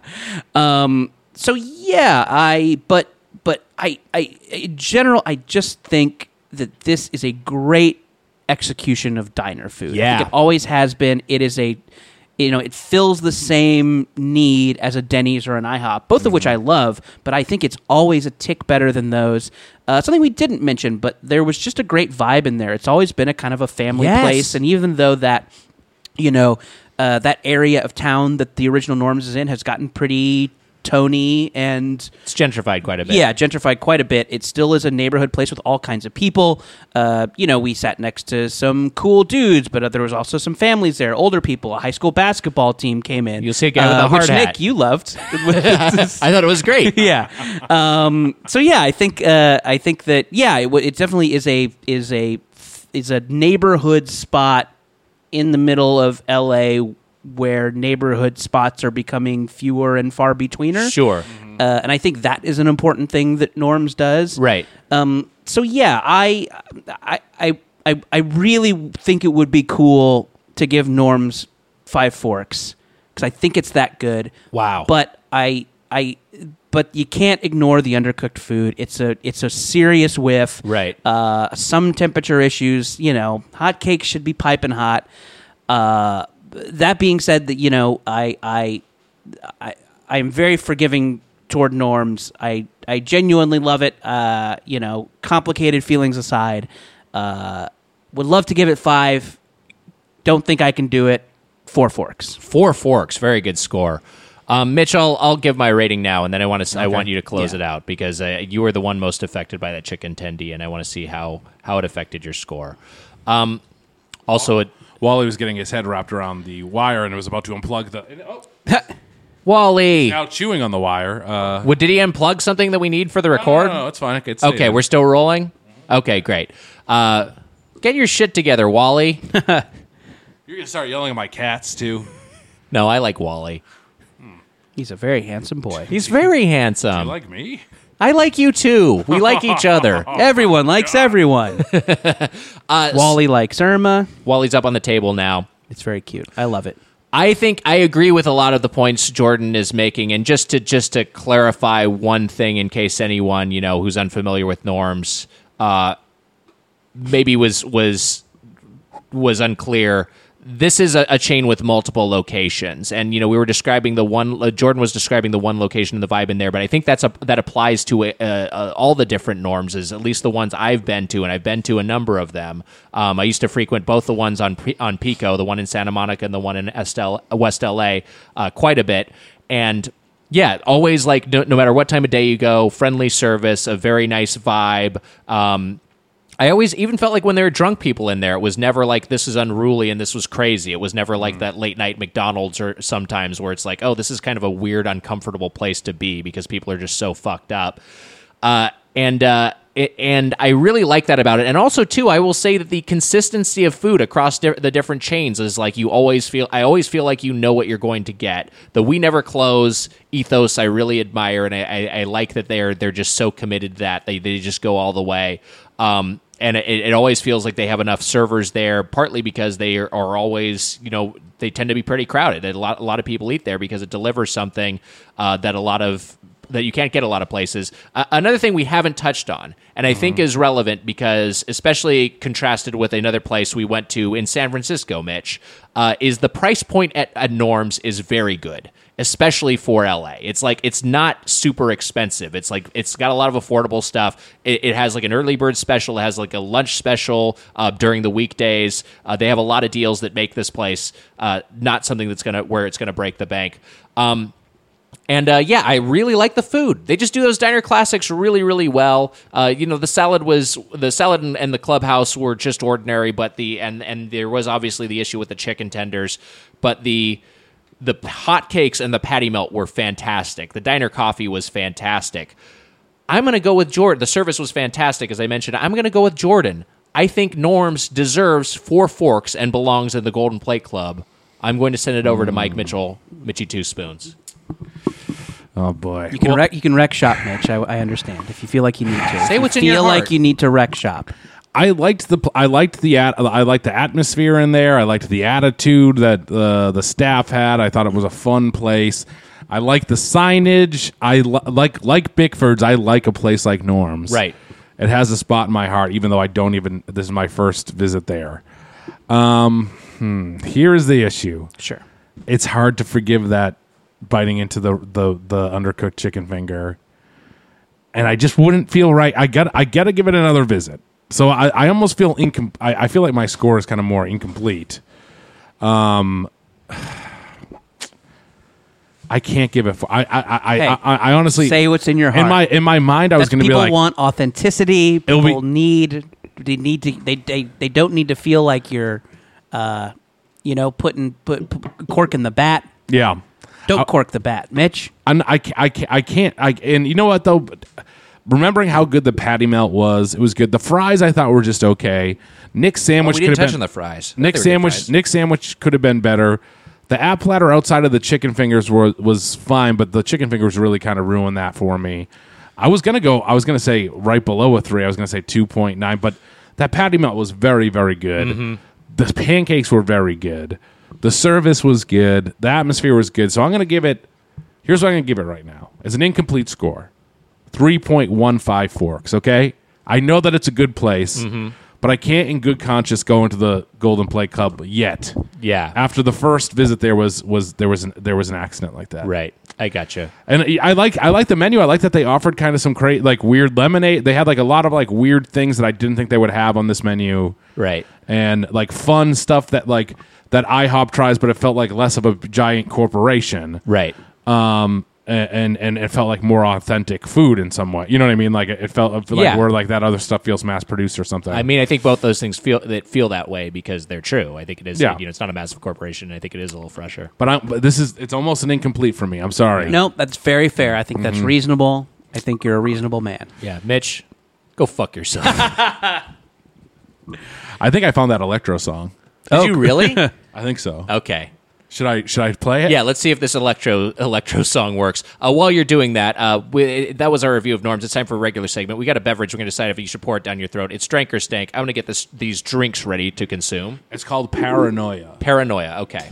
Um, so yeah, I but but I I in general I just think that this is a great execution of diner food. I Yeah. think it always has been. It is a you know, it fills the same need as a Denny's or an IHOP, both of which I love, but I think it's always a tick better than those. Uh, something we didn't mention, but there was just a great vibe in there. It's always been a kind of a family Yes. place, and even though that, you know, uh, that area of town that the original Norm's is in has gotten pretty Tony and It's gentrified quite a bit. yeah, gentrified quite a bit. It still is a neighborhood place with all kinds of people. Uh, you know, we sat next to some cool dudes, but uh, there was also some families there, older people. A high school basketball team came in. You'll see a guy with a uh, hard which hat. Nick, you loved. I thought it was great. yeah. Um, so yeah, I think uh, I think that yeah, it, w- it definitely is a is a is a neighborhood spot in the middle of L A where neighborhood spots are becoming fewer and far betweener. Sure. Uh, and I think that is an important thing that Norm's does. Right. Um, so yeah, I, I, I, I, I really think it would be cool to give Norm's Five Forks because I think it's that good. Wow. But I, I, but you can't ignore the undercooked food. It's a, it's a serious whiff. Right. Uh, some temperature issues. You know, hot cakes should be piping hot. Uh, that being said, that you know, I, I, I, I am very forgiving toward Norm's. I, I genuinely love it. Uh, you know, complicated feelings aside, uh, would love to give it five. Don't think I can do it. Four forks. Four forks. Very good score. Um, Mitch, I'll, I'll give my rating now, and then I want to I want you to close Yeah. it out because uh, you were the one most affected by that chicken tendy, and I want to see how, how it affected your score. Um, also, it, Wally was getting his head wrapped around the wire and was about to unplug the. and- oh, Wally, now chewing on the wire. Uh, what, did he unplug something that we need for the record? No, no, no, it's fine. I could say Okay, that. we're still rolling? Okay, great. Uh, get your shit together, Wally. You're gonna start yelling at my cats too. No, I like Wally. He's a very handsome boy. He's very handsome. You like me? I like you too. We like each other. Everyone likes everyone. Uh, Wally likes Irma. Wally's up on the table now. It's very cute. I love it. I think I agree with a lot of the points Jordan is making, and just to just to clarify one thing, in case anyone you know who's unfamiliar with Norm's uh, maybe was was was unclear. This is a, a chain with multiple locations, and you know we were describing the one. Uh, Jordan was describing the one location and the vibe in there, but I think that's a, that applies to uh, uh, all the different Norms, is at least the ones I've been to, and I've been to a number of them. Um, I used to frequent both the ones on P- on Pico, the one in Santa Monica and the one in Estel, West L A, uh, quite a bit, and. Yeah, always like no, no matter what time of day you go, friendly service, a very nice vibe. Um, I always even felt like when there were drunk people in there, it was never like this is unruly and this was crazy. It was never like that late night McDonald's or sometimes where it's like, oh, this is kind of a weird, uncomfortable place to be because people are just so fucked up. Uh, and uh, it, and I really like that about it. And also, too, I will say that the consistency of food across di- the different chains is like you always feel. I always feel like you know what you're going to get. The We Never Close ethos I really admire, and I, I, I like that they're they're just so committed to that they they just go all the way. Um, and it, it always feels like they have enough servers there, partly because they are, are always, you know, they tend to be pretty crowded. A lot a lot of people eat there because it delivers something uh, that a lot of that you can't get a lot of places. Uh, another thing we haven't touched on, and I mm-hmm. think is relevant because, especially contrasted with another place we went to in San Francisco, Mitch, uh, is the price point at, at Norm's is very good, especially for L A. It's like, it's not super expensive. It's like, it's got a lot of affordable stuff. It, it has like an early bird special. It has like a lunch special uh, during the weekdays. Uh, they have a lot of deals that make this place uh, not something that's going to, where it's going to break the bank. Um, And, uh, yeah, I really like the food. They just do those diner classics really, really well. Uh, you know, the salad was the salad and, and the clubhouse were just ordinary, but the and and there was obviously the issue with the chicken tenders, but the the hotcakes and the patty melt were fantastic. The diner coffee was fantastic. I'm going to go with Jordan. The service was fantastic, as I mentioned. I'm going to go with Jordan. I think Norm's deserves four forks and belongs in the Golden Plate Club. I'm going to send it over to Mike Mitchell, Mitchy Two Spoons. Oh boy! You can well, wreck. You can wreck shop, Mitch. I, I understand if you feel like you need to. Say if what's you in your feel heart. like you need to wreck shop. I liked the I liked the at I liked the atmosphere in there. I liked the attitude that uh, the staff had. I thought it was a fun place. I like the signage. I li- like like Bickford's. I like a place like Norm's. Right. It has a spot in my heart, even though I don't even. This is my first visit there. Um. Hmm, here is the issue. Sure. It's hard to forgive that biting into the, the, the undercooked chicken finger, and I just wouldn't feel right. I got I got to give it another visit. So I, I almost feel incom- I, I feel like my score is kind of more incomplete. Um, I can't give it. For, I I I, hey, I I honestly say what's in your heart. In my in my mind, I was going to be like, people want authenticity. People be, need they need to they, they they don't need to feel like you're, uh, you know, putting put, put cork in the bat. Yeah. Don't cork the bat, Mitch. I'm, I, I, I can't. I and you know what though, remembering how good the patty melt was, it was good. The fries I thought were just okay. Nick's sandwich oh, we didn't could have touch been on the fries. Nick's sandwich. Nick's sandwich could have been better. The app platter outside of the chicken fingers were, was fine, but the chicken fingers really kind of ruined that for me. I was gonna go. I was gonna say right below a three. I was gonna say two point nine, but that patty melt was very, very good. Mm-hmm. The pancakes were very good. The service was good. The atmosphere was good. So I'm going to give it, here's what I'm going to give it right now. As an incomplete score, three point one five forks, okay? I know that it's a good place, mm-hmm. but I can't in good conscience go into the Golden Plate Club yet. Yeah. After the first visit there was was there was an, there was an accident like that. Right. I gotcha. And I like I like the menu. I like that they offered kind of some cra- like weird lemonade. They had like a lot of like weird things that I didn't think they would have on this menu. Right. And like fun stuff that like that IHOP tries, but it felt like less of a giant corporation. Right. Um, and, and it felt like more authentic food in some way. You know what I mean? Like it felt like yeah. where like that other stuff feels mass produced or something. I mean, I think both those things feel that feel that way because they're true. I think it is. Yeah. You know, it's not a massive corporation. I think it is a little fresher. But, I'm, but this is it's almost an incomplete for me. I'm sorry. No, that's very fair. I think that's mm-hmm. reasonable. I think you're a reasonable man. Yeah, Mitch, go fuck yourself. I think I found that electro song. Did oh, you really? I think so. Okay. Should I should I play it? Yeah, let's see if this electro electro song works. Uh, while you're doing that, uh, we, that was our review of Norm's. It's time for a regular segment. We got a beverage. We're going to decide if you should pour it down your throat. It's Drank or Stank. I'm going to get this these drinks ready to consume. It's called Paranoia. Paranoia. Okay.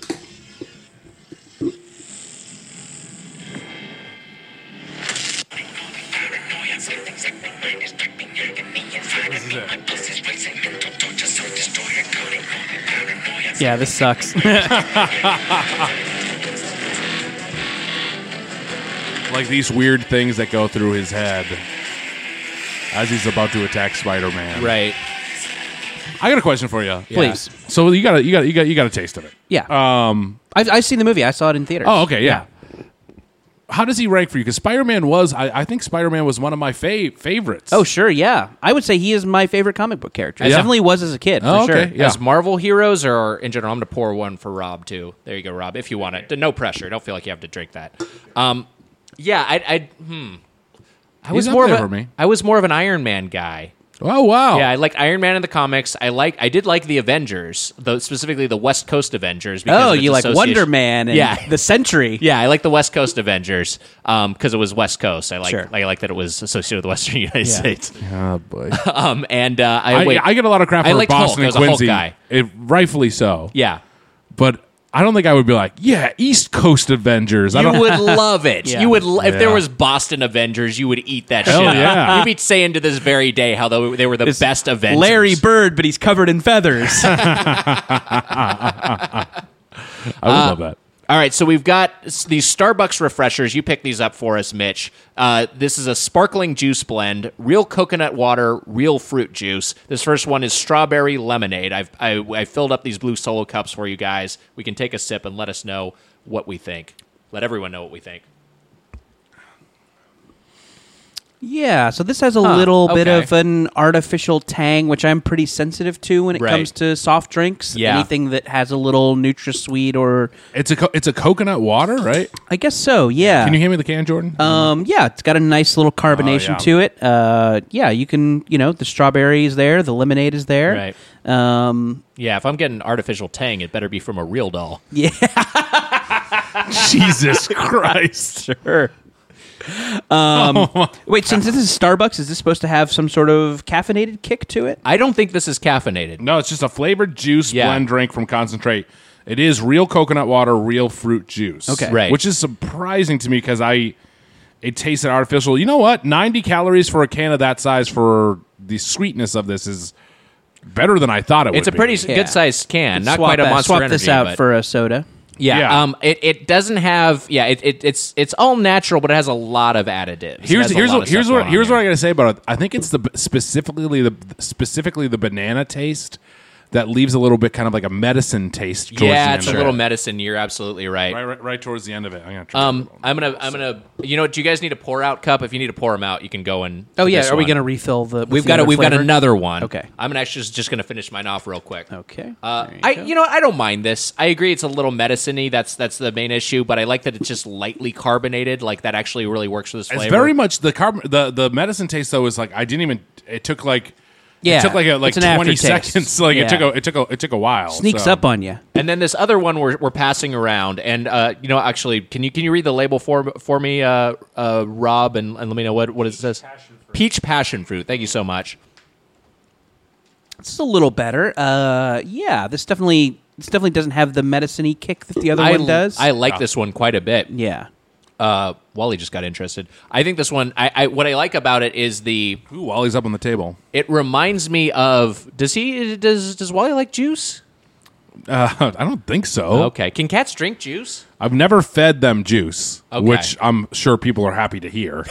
This is it. Yeah, this sucks. Like these weird things that go through his head as he's about to attack Spider-Man. Right. I got a question for you. Please. So you got a, you got you got you got a taste of it. Yeah. Um. I've I've seen the movie. I saw it in theaters. Oh, okay. Yeah. How does he rank for you? Because Spider-Man was, I, I think Spider-Man was one of my fav- favorites. Oh, sure, yeah. I would say he is my favorite comic book character. He Yeah. definitely was as a kid, for Oh, sure. okay. Yeah. As Marvel heroes or in general? I'm going to pour one for Rob, too. There you go, Rob, if you want it. No pressure. Don't feel like you have to drink that. Um, yeah, I, I, hmm. I was He's up more of there a, for me. I was more of an Iron Man guy. Oh wow! Yeah, I like Iron Man in the comics. I like I did like the Avengers, the, specifically the West Coast Avengers. Because Oh, of its you like association- Wonder Man and Yeah. the Sentry. Yeah, I like the West Coast Avengers because it was West Coast. I like Sure. I like that it was associated with the Western United Yeah. States. Oh boy. Um, and uh, I, I, wait, I get a lot of crap I for liked Boston Hulk. and I was a Hulk Quincy. guy. It, rightfully so. Yeah. But I don't think I would be like, yeah, East Coast Avengers. I You don't. would love it. Yeah. You would lo- if there Yeah. was Boston Avengers, you would eat that Hell shit. up. yeah. You'd be saying to this very day how they they were the It's best Avengers. Larry Bird, but he's covered in feathers. I would love that. All right, so we've got s- these Starbucks refreshers. You picked these up for us, Mitch. Uh, this is a sparkling juice blend, real coconut water, real fruit juice. This first one is strawberry lemonade. I've I, I filled up these blue Solo cups for you guys. We can take a sip and let us know what we think. Let everyone know what we think. Yeah, so this has a Huh, little bit okay. of an artificial tang, which I'm pretty sensitive to when it Right. comes to soft drinks. Yeah. Anything that has a little NutraSweet or It's a co- it's a coconut water, right? I guess so. Yeah. Can you hand me the can, Jordan? Um, yeah, it's got a nice little carbonation Oh, yeah. to it. Uh, yeah, you can, you know, the strawberry is there, the lemonade is there. Right. Um, Yeah, if I'm getting artificial tang, it better be from a real doll. yeah, Jesus Christ! sure. Um, wait, since this is Starbucks, is this supposed to have some sort of caffeinated kick to it? I don't think this is caffeinated. No, it's just a flavored juice Yeah. blend drink from concentrate. It is real coconut water, real fruit juice. Okay. Right. Which is surprising to me because I it tasted artificial. You know what? ninety calories for a can of that size for the sweetness of this is better than I thought it would It's a be. pretty Yeah. good sized can, not swap quite a that- Monster Swap Energy. this out but- for a soda. Yeah, Yeah. Um, it, it doesn't have. Yeah, it, it it's it's all natural, but it has a lot of additives. It Here's has a here's lot what of here's stuff what going here's on what I there. gotta say about it. I think it's the specifically the specifically the banana taste that leaves a little bit kind of like a medicine taste. Towards Yeah, the it's end a of little it. medicine. You're absolutely right. right, right right towards the end of it. I'm gonna try Um, I'm gonna I'm gonna. You know what? Do you guys need a pour out cup? If you need to pour them out, you can go and. Oh to yeah, this are we one. going to refill the? with We've the got a, other we've got flavor? another one. Okay. I'm gonna actually just, just gonna finish mine off real quick. Okay. Uh, There you I go. you know what? I don't mind this. I agree it's a little medicine-y. That's that's the main issue, but I like that it's just lightly carbonated. Like that actually really works for this flavor. It's very much the carb the the medicine taste though is like I didn't even it took like Yeah, it took like a, like it's an twenty aftertaste. seconds like Yeah. it took a it took a it took a while Sneaks so. up on you. And then this other one we're, we're passing around, and uh, you know, actually, can you can you read the label for for me, uh, uh, Rob, and, and let me know what what it says? Peach passion fruit. Thank you so much. It's a little better. Uh, yeah, this definitely this definitely doesn't have the medicine-y kick that the other I one does. I like this one quite a bit. yeah. Uh, Wally just got interested. I think this one. I, I what I like about it is the. Ooh, Wally's up on the table. It reminds me of. Does he? Does Does Wally like juice? Uh, I don't think so. Okay. Can cats drink juice? I've never fed them juice, Okay. which I'm sure people are happy to hear.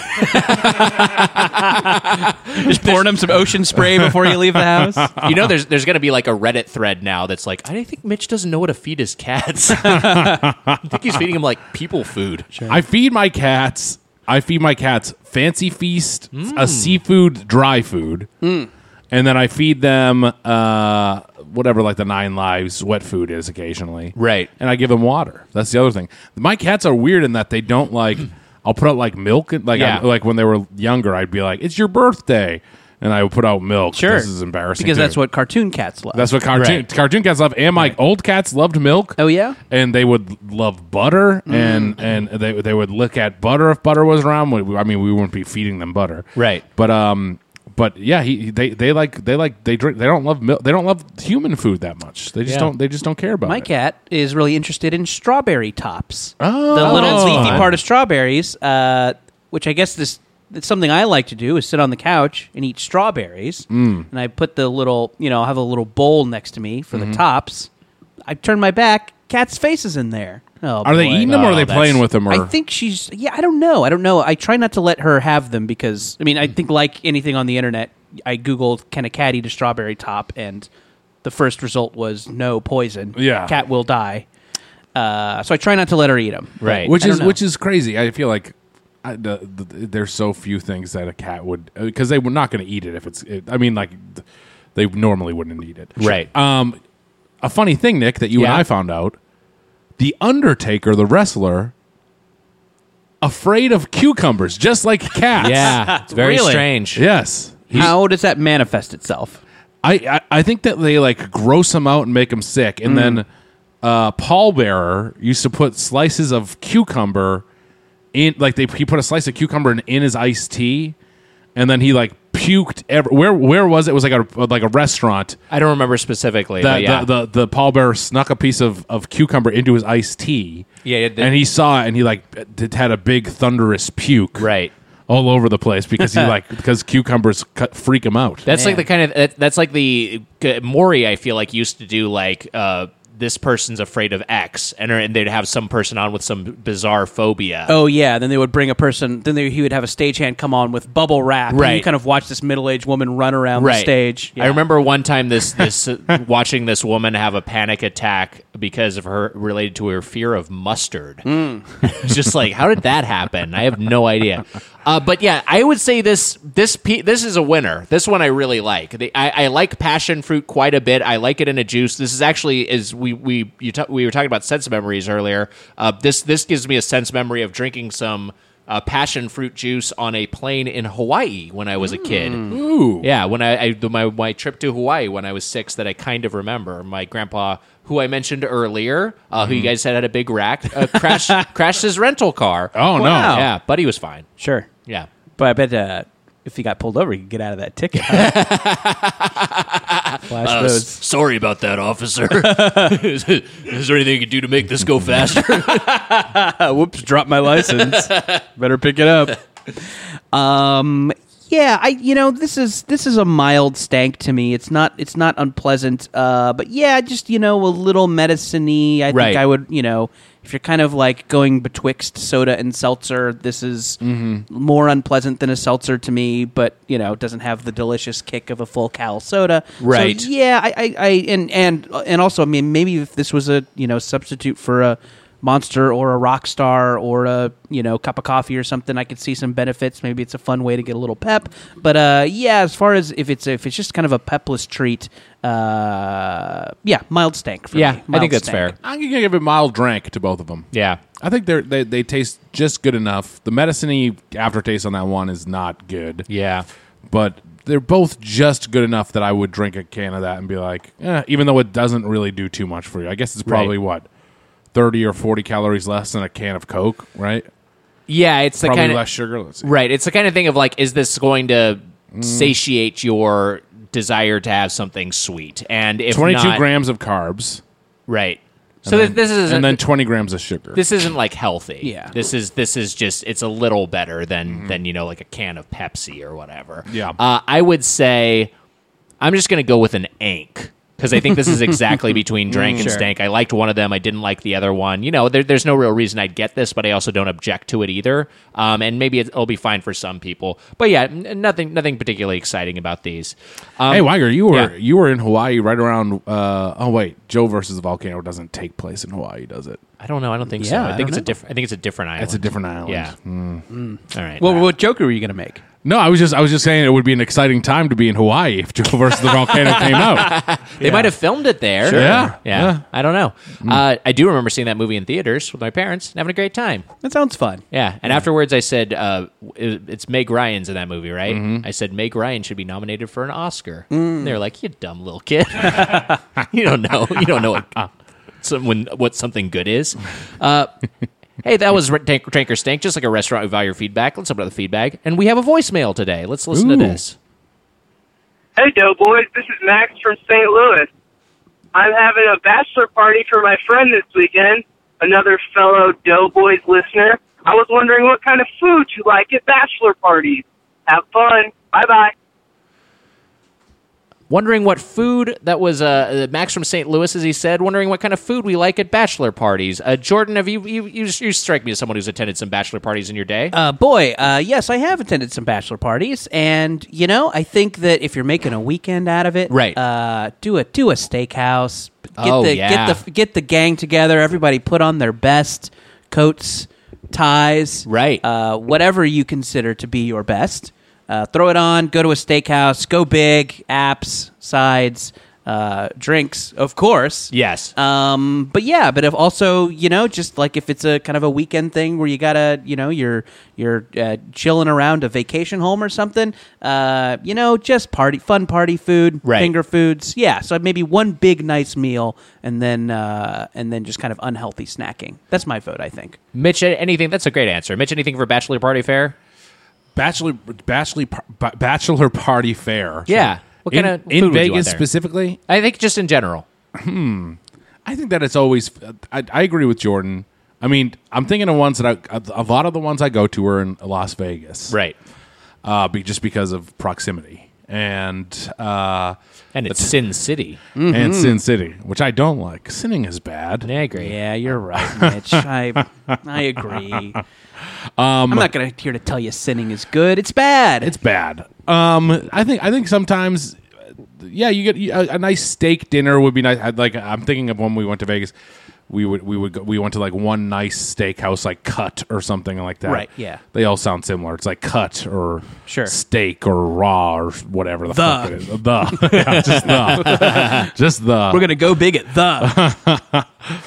Just pouring them some ocean spray before you leave the house. You know, there's there's going to be like a Reddit thread now that's like, I think Mitch doesn't know what to feed his cats. I think he's feeding him like people food. I feed my cats. I feed my cats Fancy Feast, a seafood dry food, and then I feed them uh, whatever like the Nine Lives wet food is occasionally. Right. And I give them water. That's the other thing. My cats are weird in that they don't like. I'll put out like milk. and- Like Yeah. I, like when they were younger, I'd be like, "It's your birthday," and I would put out milk. Sure. This is embarrassing Because too. that's what cartoon cats love. That's what cartoon Right. cartoon cats love, and my old cats loved milk. Oh, yeah? and they would love butter, Mm. and and they they would look at butter if butter was around. We- I mean, we wouldn't be feeding them butter, Right. But um, but yeah, he they they like they like they drink. They don't love milk. They don't love human food that much. They just Yeah. don't. They just don't care about My it. cat is really interested in strawberry tops. Oh, the little that's leafy fun. part of strawberries, uh, which I guess this it's something I like to do is sit on the couch and eat strawberries. Mm. And I put the little, you know, I'll have a little bowl next to me for Mm-hmm. the tops. I turn my back, cat's face is in there. Oh, Are they boy. eating them or are Oh, they that's- playing with them? Or I think she's. Yeah, I don't know. I don't know. I try not to let her have them because I mean, I think like anything on the internet, I googled can a cat eat a strawberry top, and the first result was no poison. Yeah. cat will die. Uh, so I try not to let her eat them. Right. which I is don't know. which is crazy. I feel like I, the, the, there's so few things that a cat would because they were not going to eat it if it's. It, I mean, like th- they normally wouldn't eat it. Right. Um, a funny thing, Nick, that you Yeah. and I found out: the Undertaker, the wrestler, afraid of cucumbers, just like cats. Yeah, it's very Really? strange. Yes. He's- How does that manifest itself? I, I I think that they like gross them out and make them sick, and then uh, Paul Bearer used to put slices of cucumber in, like they he put a slice of cucumber in, in his iced tea, and then he like puked. Every, where where was it? It was like a like a restaurant. I don't remember specifically, The, but yeah. the, the the Paul Bearer snuck a piece of, of cucumber into his iced tea. Yeah, it did. and he saw it, and he like it had a big thunderous puke. Right. All over the place because he like because cucumbers cut, freak him out. That's like the kind of that, that's like the uh, Maury. I feel like used to do like uh, this person's afraid of X, and, and they'd have some person on with some bizarre phobia. Oh yeah, then they would bring a person. Then they, he would have a stagehand come on with bubble wrap. And Right. you kind of watch this middle-aged woman run around right. the stage. I remember one time this this uh, watching this woman have a panic attack because of her related to her fear of mustard. It's just like, how did that happen? I have no idea. Uh, but yeah, I would say this this pe- this is a winner. This one I really like. The, I, I like passion fruit quite a bit. I like it in a juice. This is actually is we we you ta- we were talking about sense memories earlier. Uh, this this gives me a sense memory of drinking some uh, passion fruit juice on a plane in Hawaii when I was a kid. Ooh. Yeah, when I, I my my trip to Hawaii when I was six that I kind of remember. My grandpa, who I mentioned earlier, uh, who you guys said had a big rack, uh, crashed crashed his rental car. Oh, no. Wow. Yeah, but he was fine. Sure. Yeah. But I bet uh, if he got pulled over, he could get out of that ticket. Flash Uh, those. s- sorry about that, officer. is, is there anything you can do to make this go faster? Uh, whoops, dropped my license. Better pick it up. Um, yeah, I you know this is this is a mild stank to me. It's not it's not unpleasant. Uh, but yeah, just you know a little medicine-y. I Right. think I would you know if you're kind of like going betwixt soda and seltzer, this is more unpleasant than a seltzer to me. But you know, it doesn't have the delicious kick of a full cal soda. Right. So, yeah, I, I, I and and and also, I mean, maybe if this was a you know substitute for a Monster or a Rockstar or a you know cup of coffee or something, I could see some benefits. Maybe it's a fun way to get a little pep. But uh, yeah, as far as if it's if it's just kind of a pepless treat, uh, yeah, mild stank. For yeah, me. I Mild think that's stank. fair. I'm gonna give it mild drink to both of them. Yeah. I think they're, they they taste just good enough. The medicine-y aftertaste on that one is not good. Yeah. But they're both just good enough that I would drink a can of that and be like, eh, even though it doesn't really do too much for you. I guess it's probably Right. what thirty or forty calories less than a can of Coke, right? Yeah, it's the Probably kind of less sugar. Let's see. right. It's the kind of thing of like, is this going to satiate your desire to have something sweet? And if twenty-two not, grams of carbs. right? and So then- this is and then twenty grams of sugar. this isn't like healthy. Yeah. This is this is just it's a little better than than you know like a can of Pepsi or whatever. Yeah. Uh, I would say I'm just gonna go with an Ank. Because I think this is exactly between drink and Sure. stank. I liked one of them. I didn't like the other one. You know, there, there's no real reason I'd get this, but I also don't object to it either. Um, and maybe it'll be fine for some people. But yeah, n- nothing nothing particularly exciting about these. Um, hey, Weiger, you were yeah. you were in Hawaii right around. Uh, oh wait, Joe versus the volcano doesn't take place in Hawaii, does it? I don't know. I don't think so. Yeah, I I think don't it's a know. different. I think it's a different island. It's a different island. Yeah. All right. Well, what Joker were you going to make? No, I was just I was just saying it would be an exciting time to be in Hawaii if Joe versus the volcano came out. They might have filmed it there. Sure. Yeah. Yeah. Yeah. I don't know. Uh, I do remember seeing that movie in theaters with my parents and having a great time. That sounds fun. Yeah. And afterwards, I said, uh, it- it's Meg Ryan's in that movie, right? I said, Meg Ryan should be nominated for an Oscar. And they're like, you dumb little kid. You don't know. You don't know what, someone, what something good is. Uh, hey, that was Tank, Tank or Stank, just like a restaurant. We value your feedback. Let's open up the feedback. And we have a voicemail today. Let's listen Ooh. to this. Hey, Doughboys. This is Max from Saint Louis. I'm having a bachelor party for my friend this weekend, another fellow Doughboys listener. I was wondering what kind of food you like at bachelor parties. Have fun. Bye-bye. Wondering what food that was uh, Max from Saint Louis, as he said. Wondering what kind of food we like at bachelor parties. Uh, Jordan, have you, you you you strike me as someone who's attended some bachelor parties in your day? Uh, boy, uh, yes, I have attended some bachelor parties, and you know, I think that if you're making a weekend out of it, Right. Uh, do a do a steakhouse. Get Oh, the, yeah. Get the get the gang together. Everybody put on their best coats, ties, Right. Uh, whatever you consider to be your best. Uh, throw it on. Go to a steakhouse. Go big. Apps, sides. uh, drinks, of course. Yes. Um, but yeah, but if also, you know, just like if it's a kind of a weekend thing where you gotta, you know, you're you're uh, chilling around a vacation home or something, uh, you know, just party, fun party food, Right. finger foods. Yeah, so maybe one big nice meal and then uh, and then just kind of unhealthy snacking. That's my vote, I think. Mitch, anything? That's a great answer. Mitch, anything for bachelor party fare? Bachelor bachelor par- bachelor party fare. Yeah. What in, kind of in food would you want Vegas there? specifically? I think just in general. I think that it's always. I, I agree with Jordan. I mean, I'm thinking of ones that I. A lot of the ones I go to are in Las Vegas, Right. Uh, be, just because of proximity and uh, And it's Sin City. and Sin City, which I don't like. Sinning is bad. I agree. Yeah, you're right, Mitch. I I agree. Um, I'm not gonna here to tell you sinning is good. It's bad. It's bad. Um, I think. I think sometimes. Yeah, you get a, a nice steak dinner would be nice. I'd like I'm thinking of when we went to Vegas. We would we would go, we went to like one nice steakhouse like Cut or something like that. Right, yeah. They all sound similar. It's like Cut or Sure. Steak or Raw or whatever the, The. fuck it is. The yeah, just the just the. We're gonna go big at the.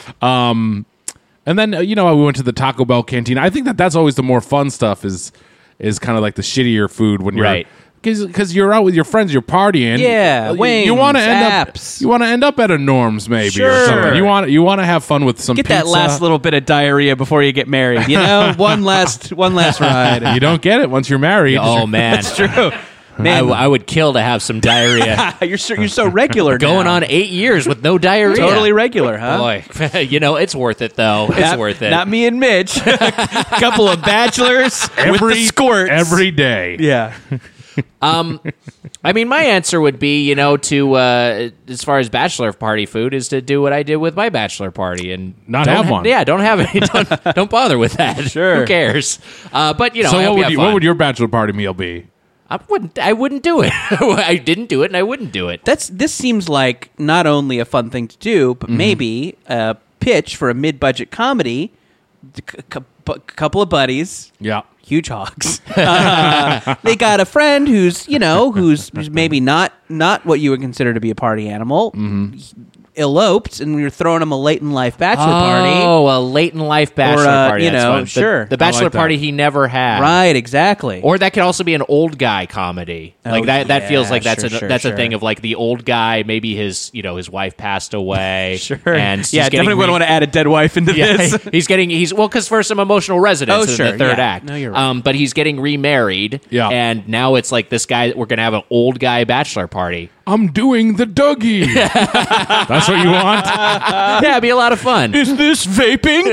And then uh, you know we went to the Taco Bell canteen. I think that that's always the more fun stuff. Is is kind of like the shittier food when you're Right. because you're out with your friends, you're partying. Yeah, you, wings, you want to end apps. up you want to end up at a Norm's maybe or Sure. something. You want you want to have fun with some Get pizza. that last little bit of diarrhea before you get married. You know, one last one last ride. You don't get it once you're married. Oh, man. That's true. I, Man, w- I would kill to have some diarrhea. you're so, you're so regular. Going now. on eight years with no diarrhea. Totally regular, huh? Boy, you know, it's worth it, though. It's Not- worth it. Not me and Mitch. Couple of bachelors every with the squirts every day. Yeah. Um, I mean, my answer would be, you know, to uh, as far as bachelor party food is to do what I did with my bachelor party and Not don't have ha- one. Yeah, don't have it. Don't, don't bother with that. Sure. Who cares? Uh, but you know, So I hope what you would have you, fun. what would your bachelor party meal be? I wouldn't. I wouldn't do it. I didn't do it, and I wouldn't do it. That's this seems like not only a fun thing to do, but maybe a pitch for a mid-budget comedy. A cou- cou- couple of buddies, Yeah. huge hogs. Uh, they got a friend who's you know who's, who's maybe not not what you would consider to be a party animal. Eloped, and we were throwing him a late in life bachelor party. Oh, a late in life bachelor Or, uh, party. you That's know, fun. The- sure. The, bachelor I like that. party he never had. Right, exactly. Or that could also be an old guy comedy. Like Oh, that. That yeah, feels like that's sure, a sure, that's sure. a thing of like the old guy. Maybe his you know his wife passed away. sure. And he's yeah, getting definitely re- want to add a dead wife into Yeah, this. he's getting he's well because for some emotional resonance Oh, in sure, the third yeah. act. No, you're right. Um, but he's getting remarried. Yeah. and now it's like this guy. We're gonna have an old guy bachelor party. I'm doing the Dougie. That's what you want? yeah, it'd be a lot of fun. Is this vaping?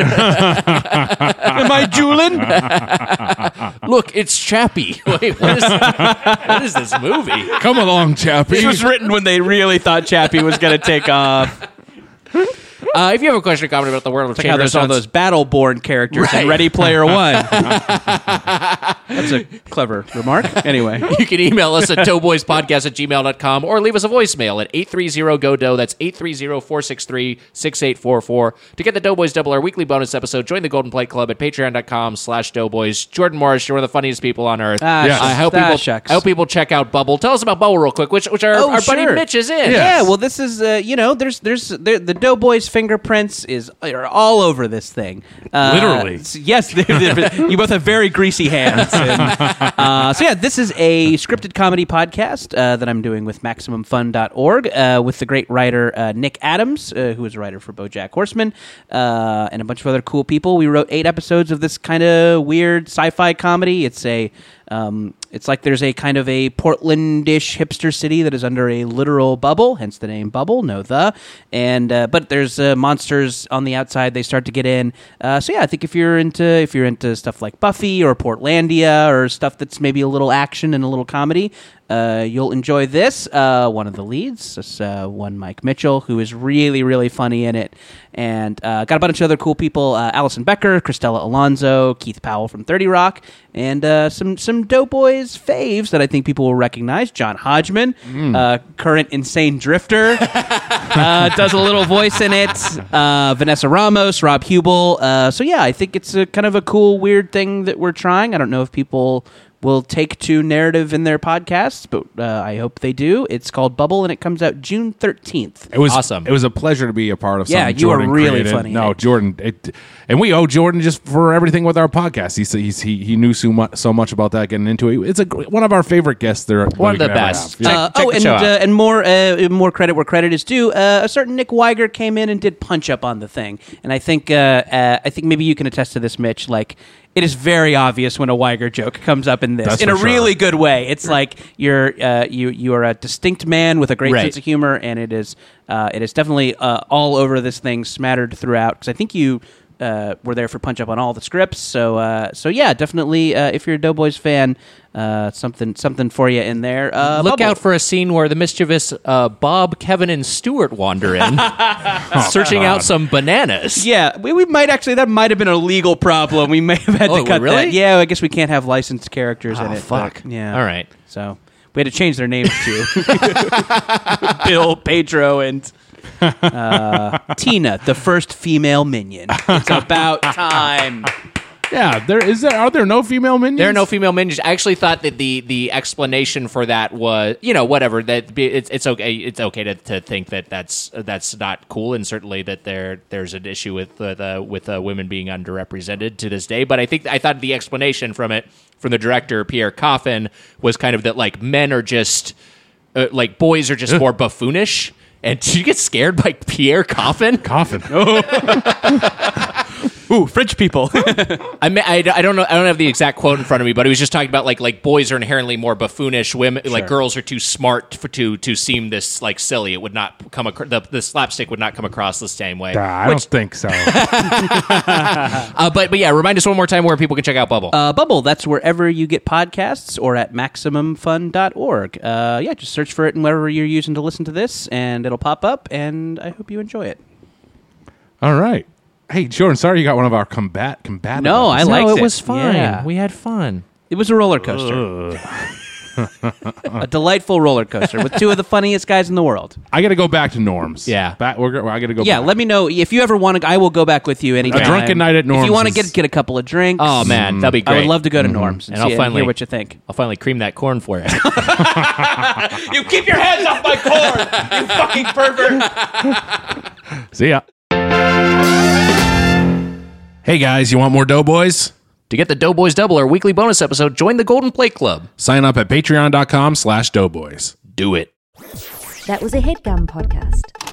Am I juuling? Look, it's Chappie. Wait, what is what is this movie? Come along, Chappie. This was written when they really thought Chappie was going to take off. Uh, if you have a question or comment about the world of Like chain how there's all restaurants, those Battle-born characters Right. in Ready Player One. That's a clever remark. Anyway. you can email us at doughboyspodcast at gmail dot com or leave us a voicemail at eight three zero go dough. That's eight three zero, four six three, six eight four four. To get the Doughboys Double, our weekly bonus episode, join the Golden Plate Club at patreon dot com slash doughboys. Jordan Morris, you're one of the funniest people on earth. Ah, Yes. I hope ah, people shucks. I hope people check out Bubble. Tell us about Bubble real quick, which which our, Oh, our buddy sure. Mitch is in. Yeah, well, this is uh, you know, there's there's there, the Doughboys fingerprints is are all over this thing. Uh, Literally. s- yes, they're- they're- you both have very greasy hands. And, uh, so yeah, this is a scripted comedy podcast uh, that I'm doing with Maximum Fun dot org uh, with the great writer uh, Nick Adams, uh, who is a writer for BoJack Horseman, uh, and a bunch of other cool people. We wrote eight episodes of this kind of weird sci-fi comedy. It's a um, it's like there's a kind of a Portlandish hipster city that is under a literal bubble, hence the name Bubble, no the. And uh, but there's uh, monsters on the outside. They start to get in. Uh, so yeah, I think if you're into if you're into stuff like Buffy or Portlandia or stuff that's maybe a little action and a little comedy, uh, you'll enjoy this. Uh, one of the leads is uh, one Mike Mitchell, who is really really funny in it, and uh, got a bunch of other cool people: uh, Allison Becker, Christella Alonso, Keith Powell from thirty Rock, and uh, some some Doughboys faves that I think people will recognize. John Hodgman, uh, current insane drifter, uh, does a little voice in it. Uh, Vanessa Ramos, Rob Hubel. Uh, so yeah, I think it's a kind of a cool, weird thing that we're trying. I don't know if people will take to narrative in their podcasts, but uh, I hope they do. It's called Bubble, and it comes out June thirteenth. It was awesome. It was a pleasure to be a part of. Yeah, something you Jordan are really created. funny. No, Jordan, it, and we owe Jordan just for everything with our podcast. He's, he's he he knew so much so much about that getting into it. It's a one of our favorite guests there. One of the best. Check, Uh, check oh, the and show out. uh, and more uh, more credit where credit is due. Uh, a certain Nick Weiger came in and did punch up on the thing, and I think uh, uh, I think maybe you can attest to this, Mitch. Like, it is very obvious when a Weiger joke comes up in this That's in for a sure. really good way. It's like you're uh, you you are a distinct man with a great Right. sense of humor, and it is uh, it is definitely uh, all over this thing, smattered throughout. Because I think you. Uh, were there for punch up on all the scripts, so uh, so yeah, definitely. Uh, if you're a Doughboys fan, uh, something something for you in there. Uh, Look Bubble. out for a scene where the mischievous uh, Bob, Kevin, and Stuart wander in, searching out some bananas. Yeah, we, we might actually. That might have been a legal problem. We may have had Oh, to cut really? that. Yeah, I guess we can't have licensed characters in Oh, it. fuck. but, yeah. All right. So we had to change their names to Bill, Pedro, and uh, Tina, the first female minion. It's about time. Yeah, there is there. Are there no female minions? There are no female minions. I actually thought that the, the explanation for that was, you know, whatever. That be- it's it's okay. It's okay to, to think that that's that's not cool, and certainly that there there's an issue with uh, the with uh, women being underrepresented to this day. But I think I thought the explanation from it from the director Pierre Coffin was kind of that like men are just uh, like boys are just more buffoonish. And did you get scared by Pierre Coffin? Coffin. Ooh, French people. I, mean, I, I don't know. I don't have the exact quote in front of me, but he was just talking about like like boys are inherently more buffoonish. Women, like girls, are too smart for, to to seem this like silly. It would not come across. The, the slapstick would not come across the same way. Uh, I don't think so. Uh, but but yeah, remind us one more time where people can check out Bubble. Uh, Bubble, that's wherever you get podcasts or at maximum fun dot org. Uh, yeah, just search for it in wherever you're using to listen to this, and it'll pop up, and I hope you enjoy it. All right. Hey, Jordan, sorry you got one of our combat combative. No, I episodes. liked no, it it. was fine. Yeah. We had fun. It was a roller coaster. A delightful roller coaster with two of the funniest guys in the world. I got to go back to Norm's. Yeah. Back, we're, I got to go Yeah, back. let me know if you ever want to. I will go back with you anytime. A drunken night at If Norm's you want to is- get get a couple of drinks. Oh man, that'd be great. I would love to go to Norm's and, And I'll see, and finally- hear what you think. I'll finally cream that corn for you. You keep your hands off my corn, you fucking pervert. See ya. Hey guys, you want more Doughboys? To get the Doughboys Double, our weekly bonus episode, join the Golden Plate Club. Sign up at patreon dot com slash doughboys. Do it. That was a HeadGum podcast.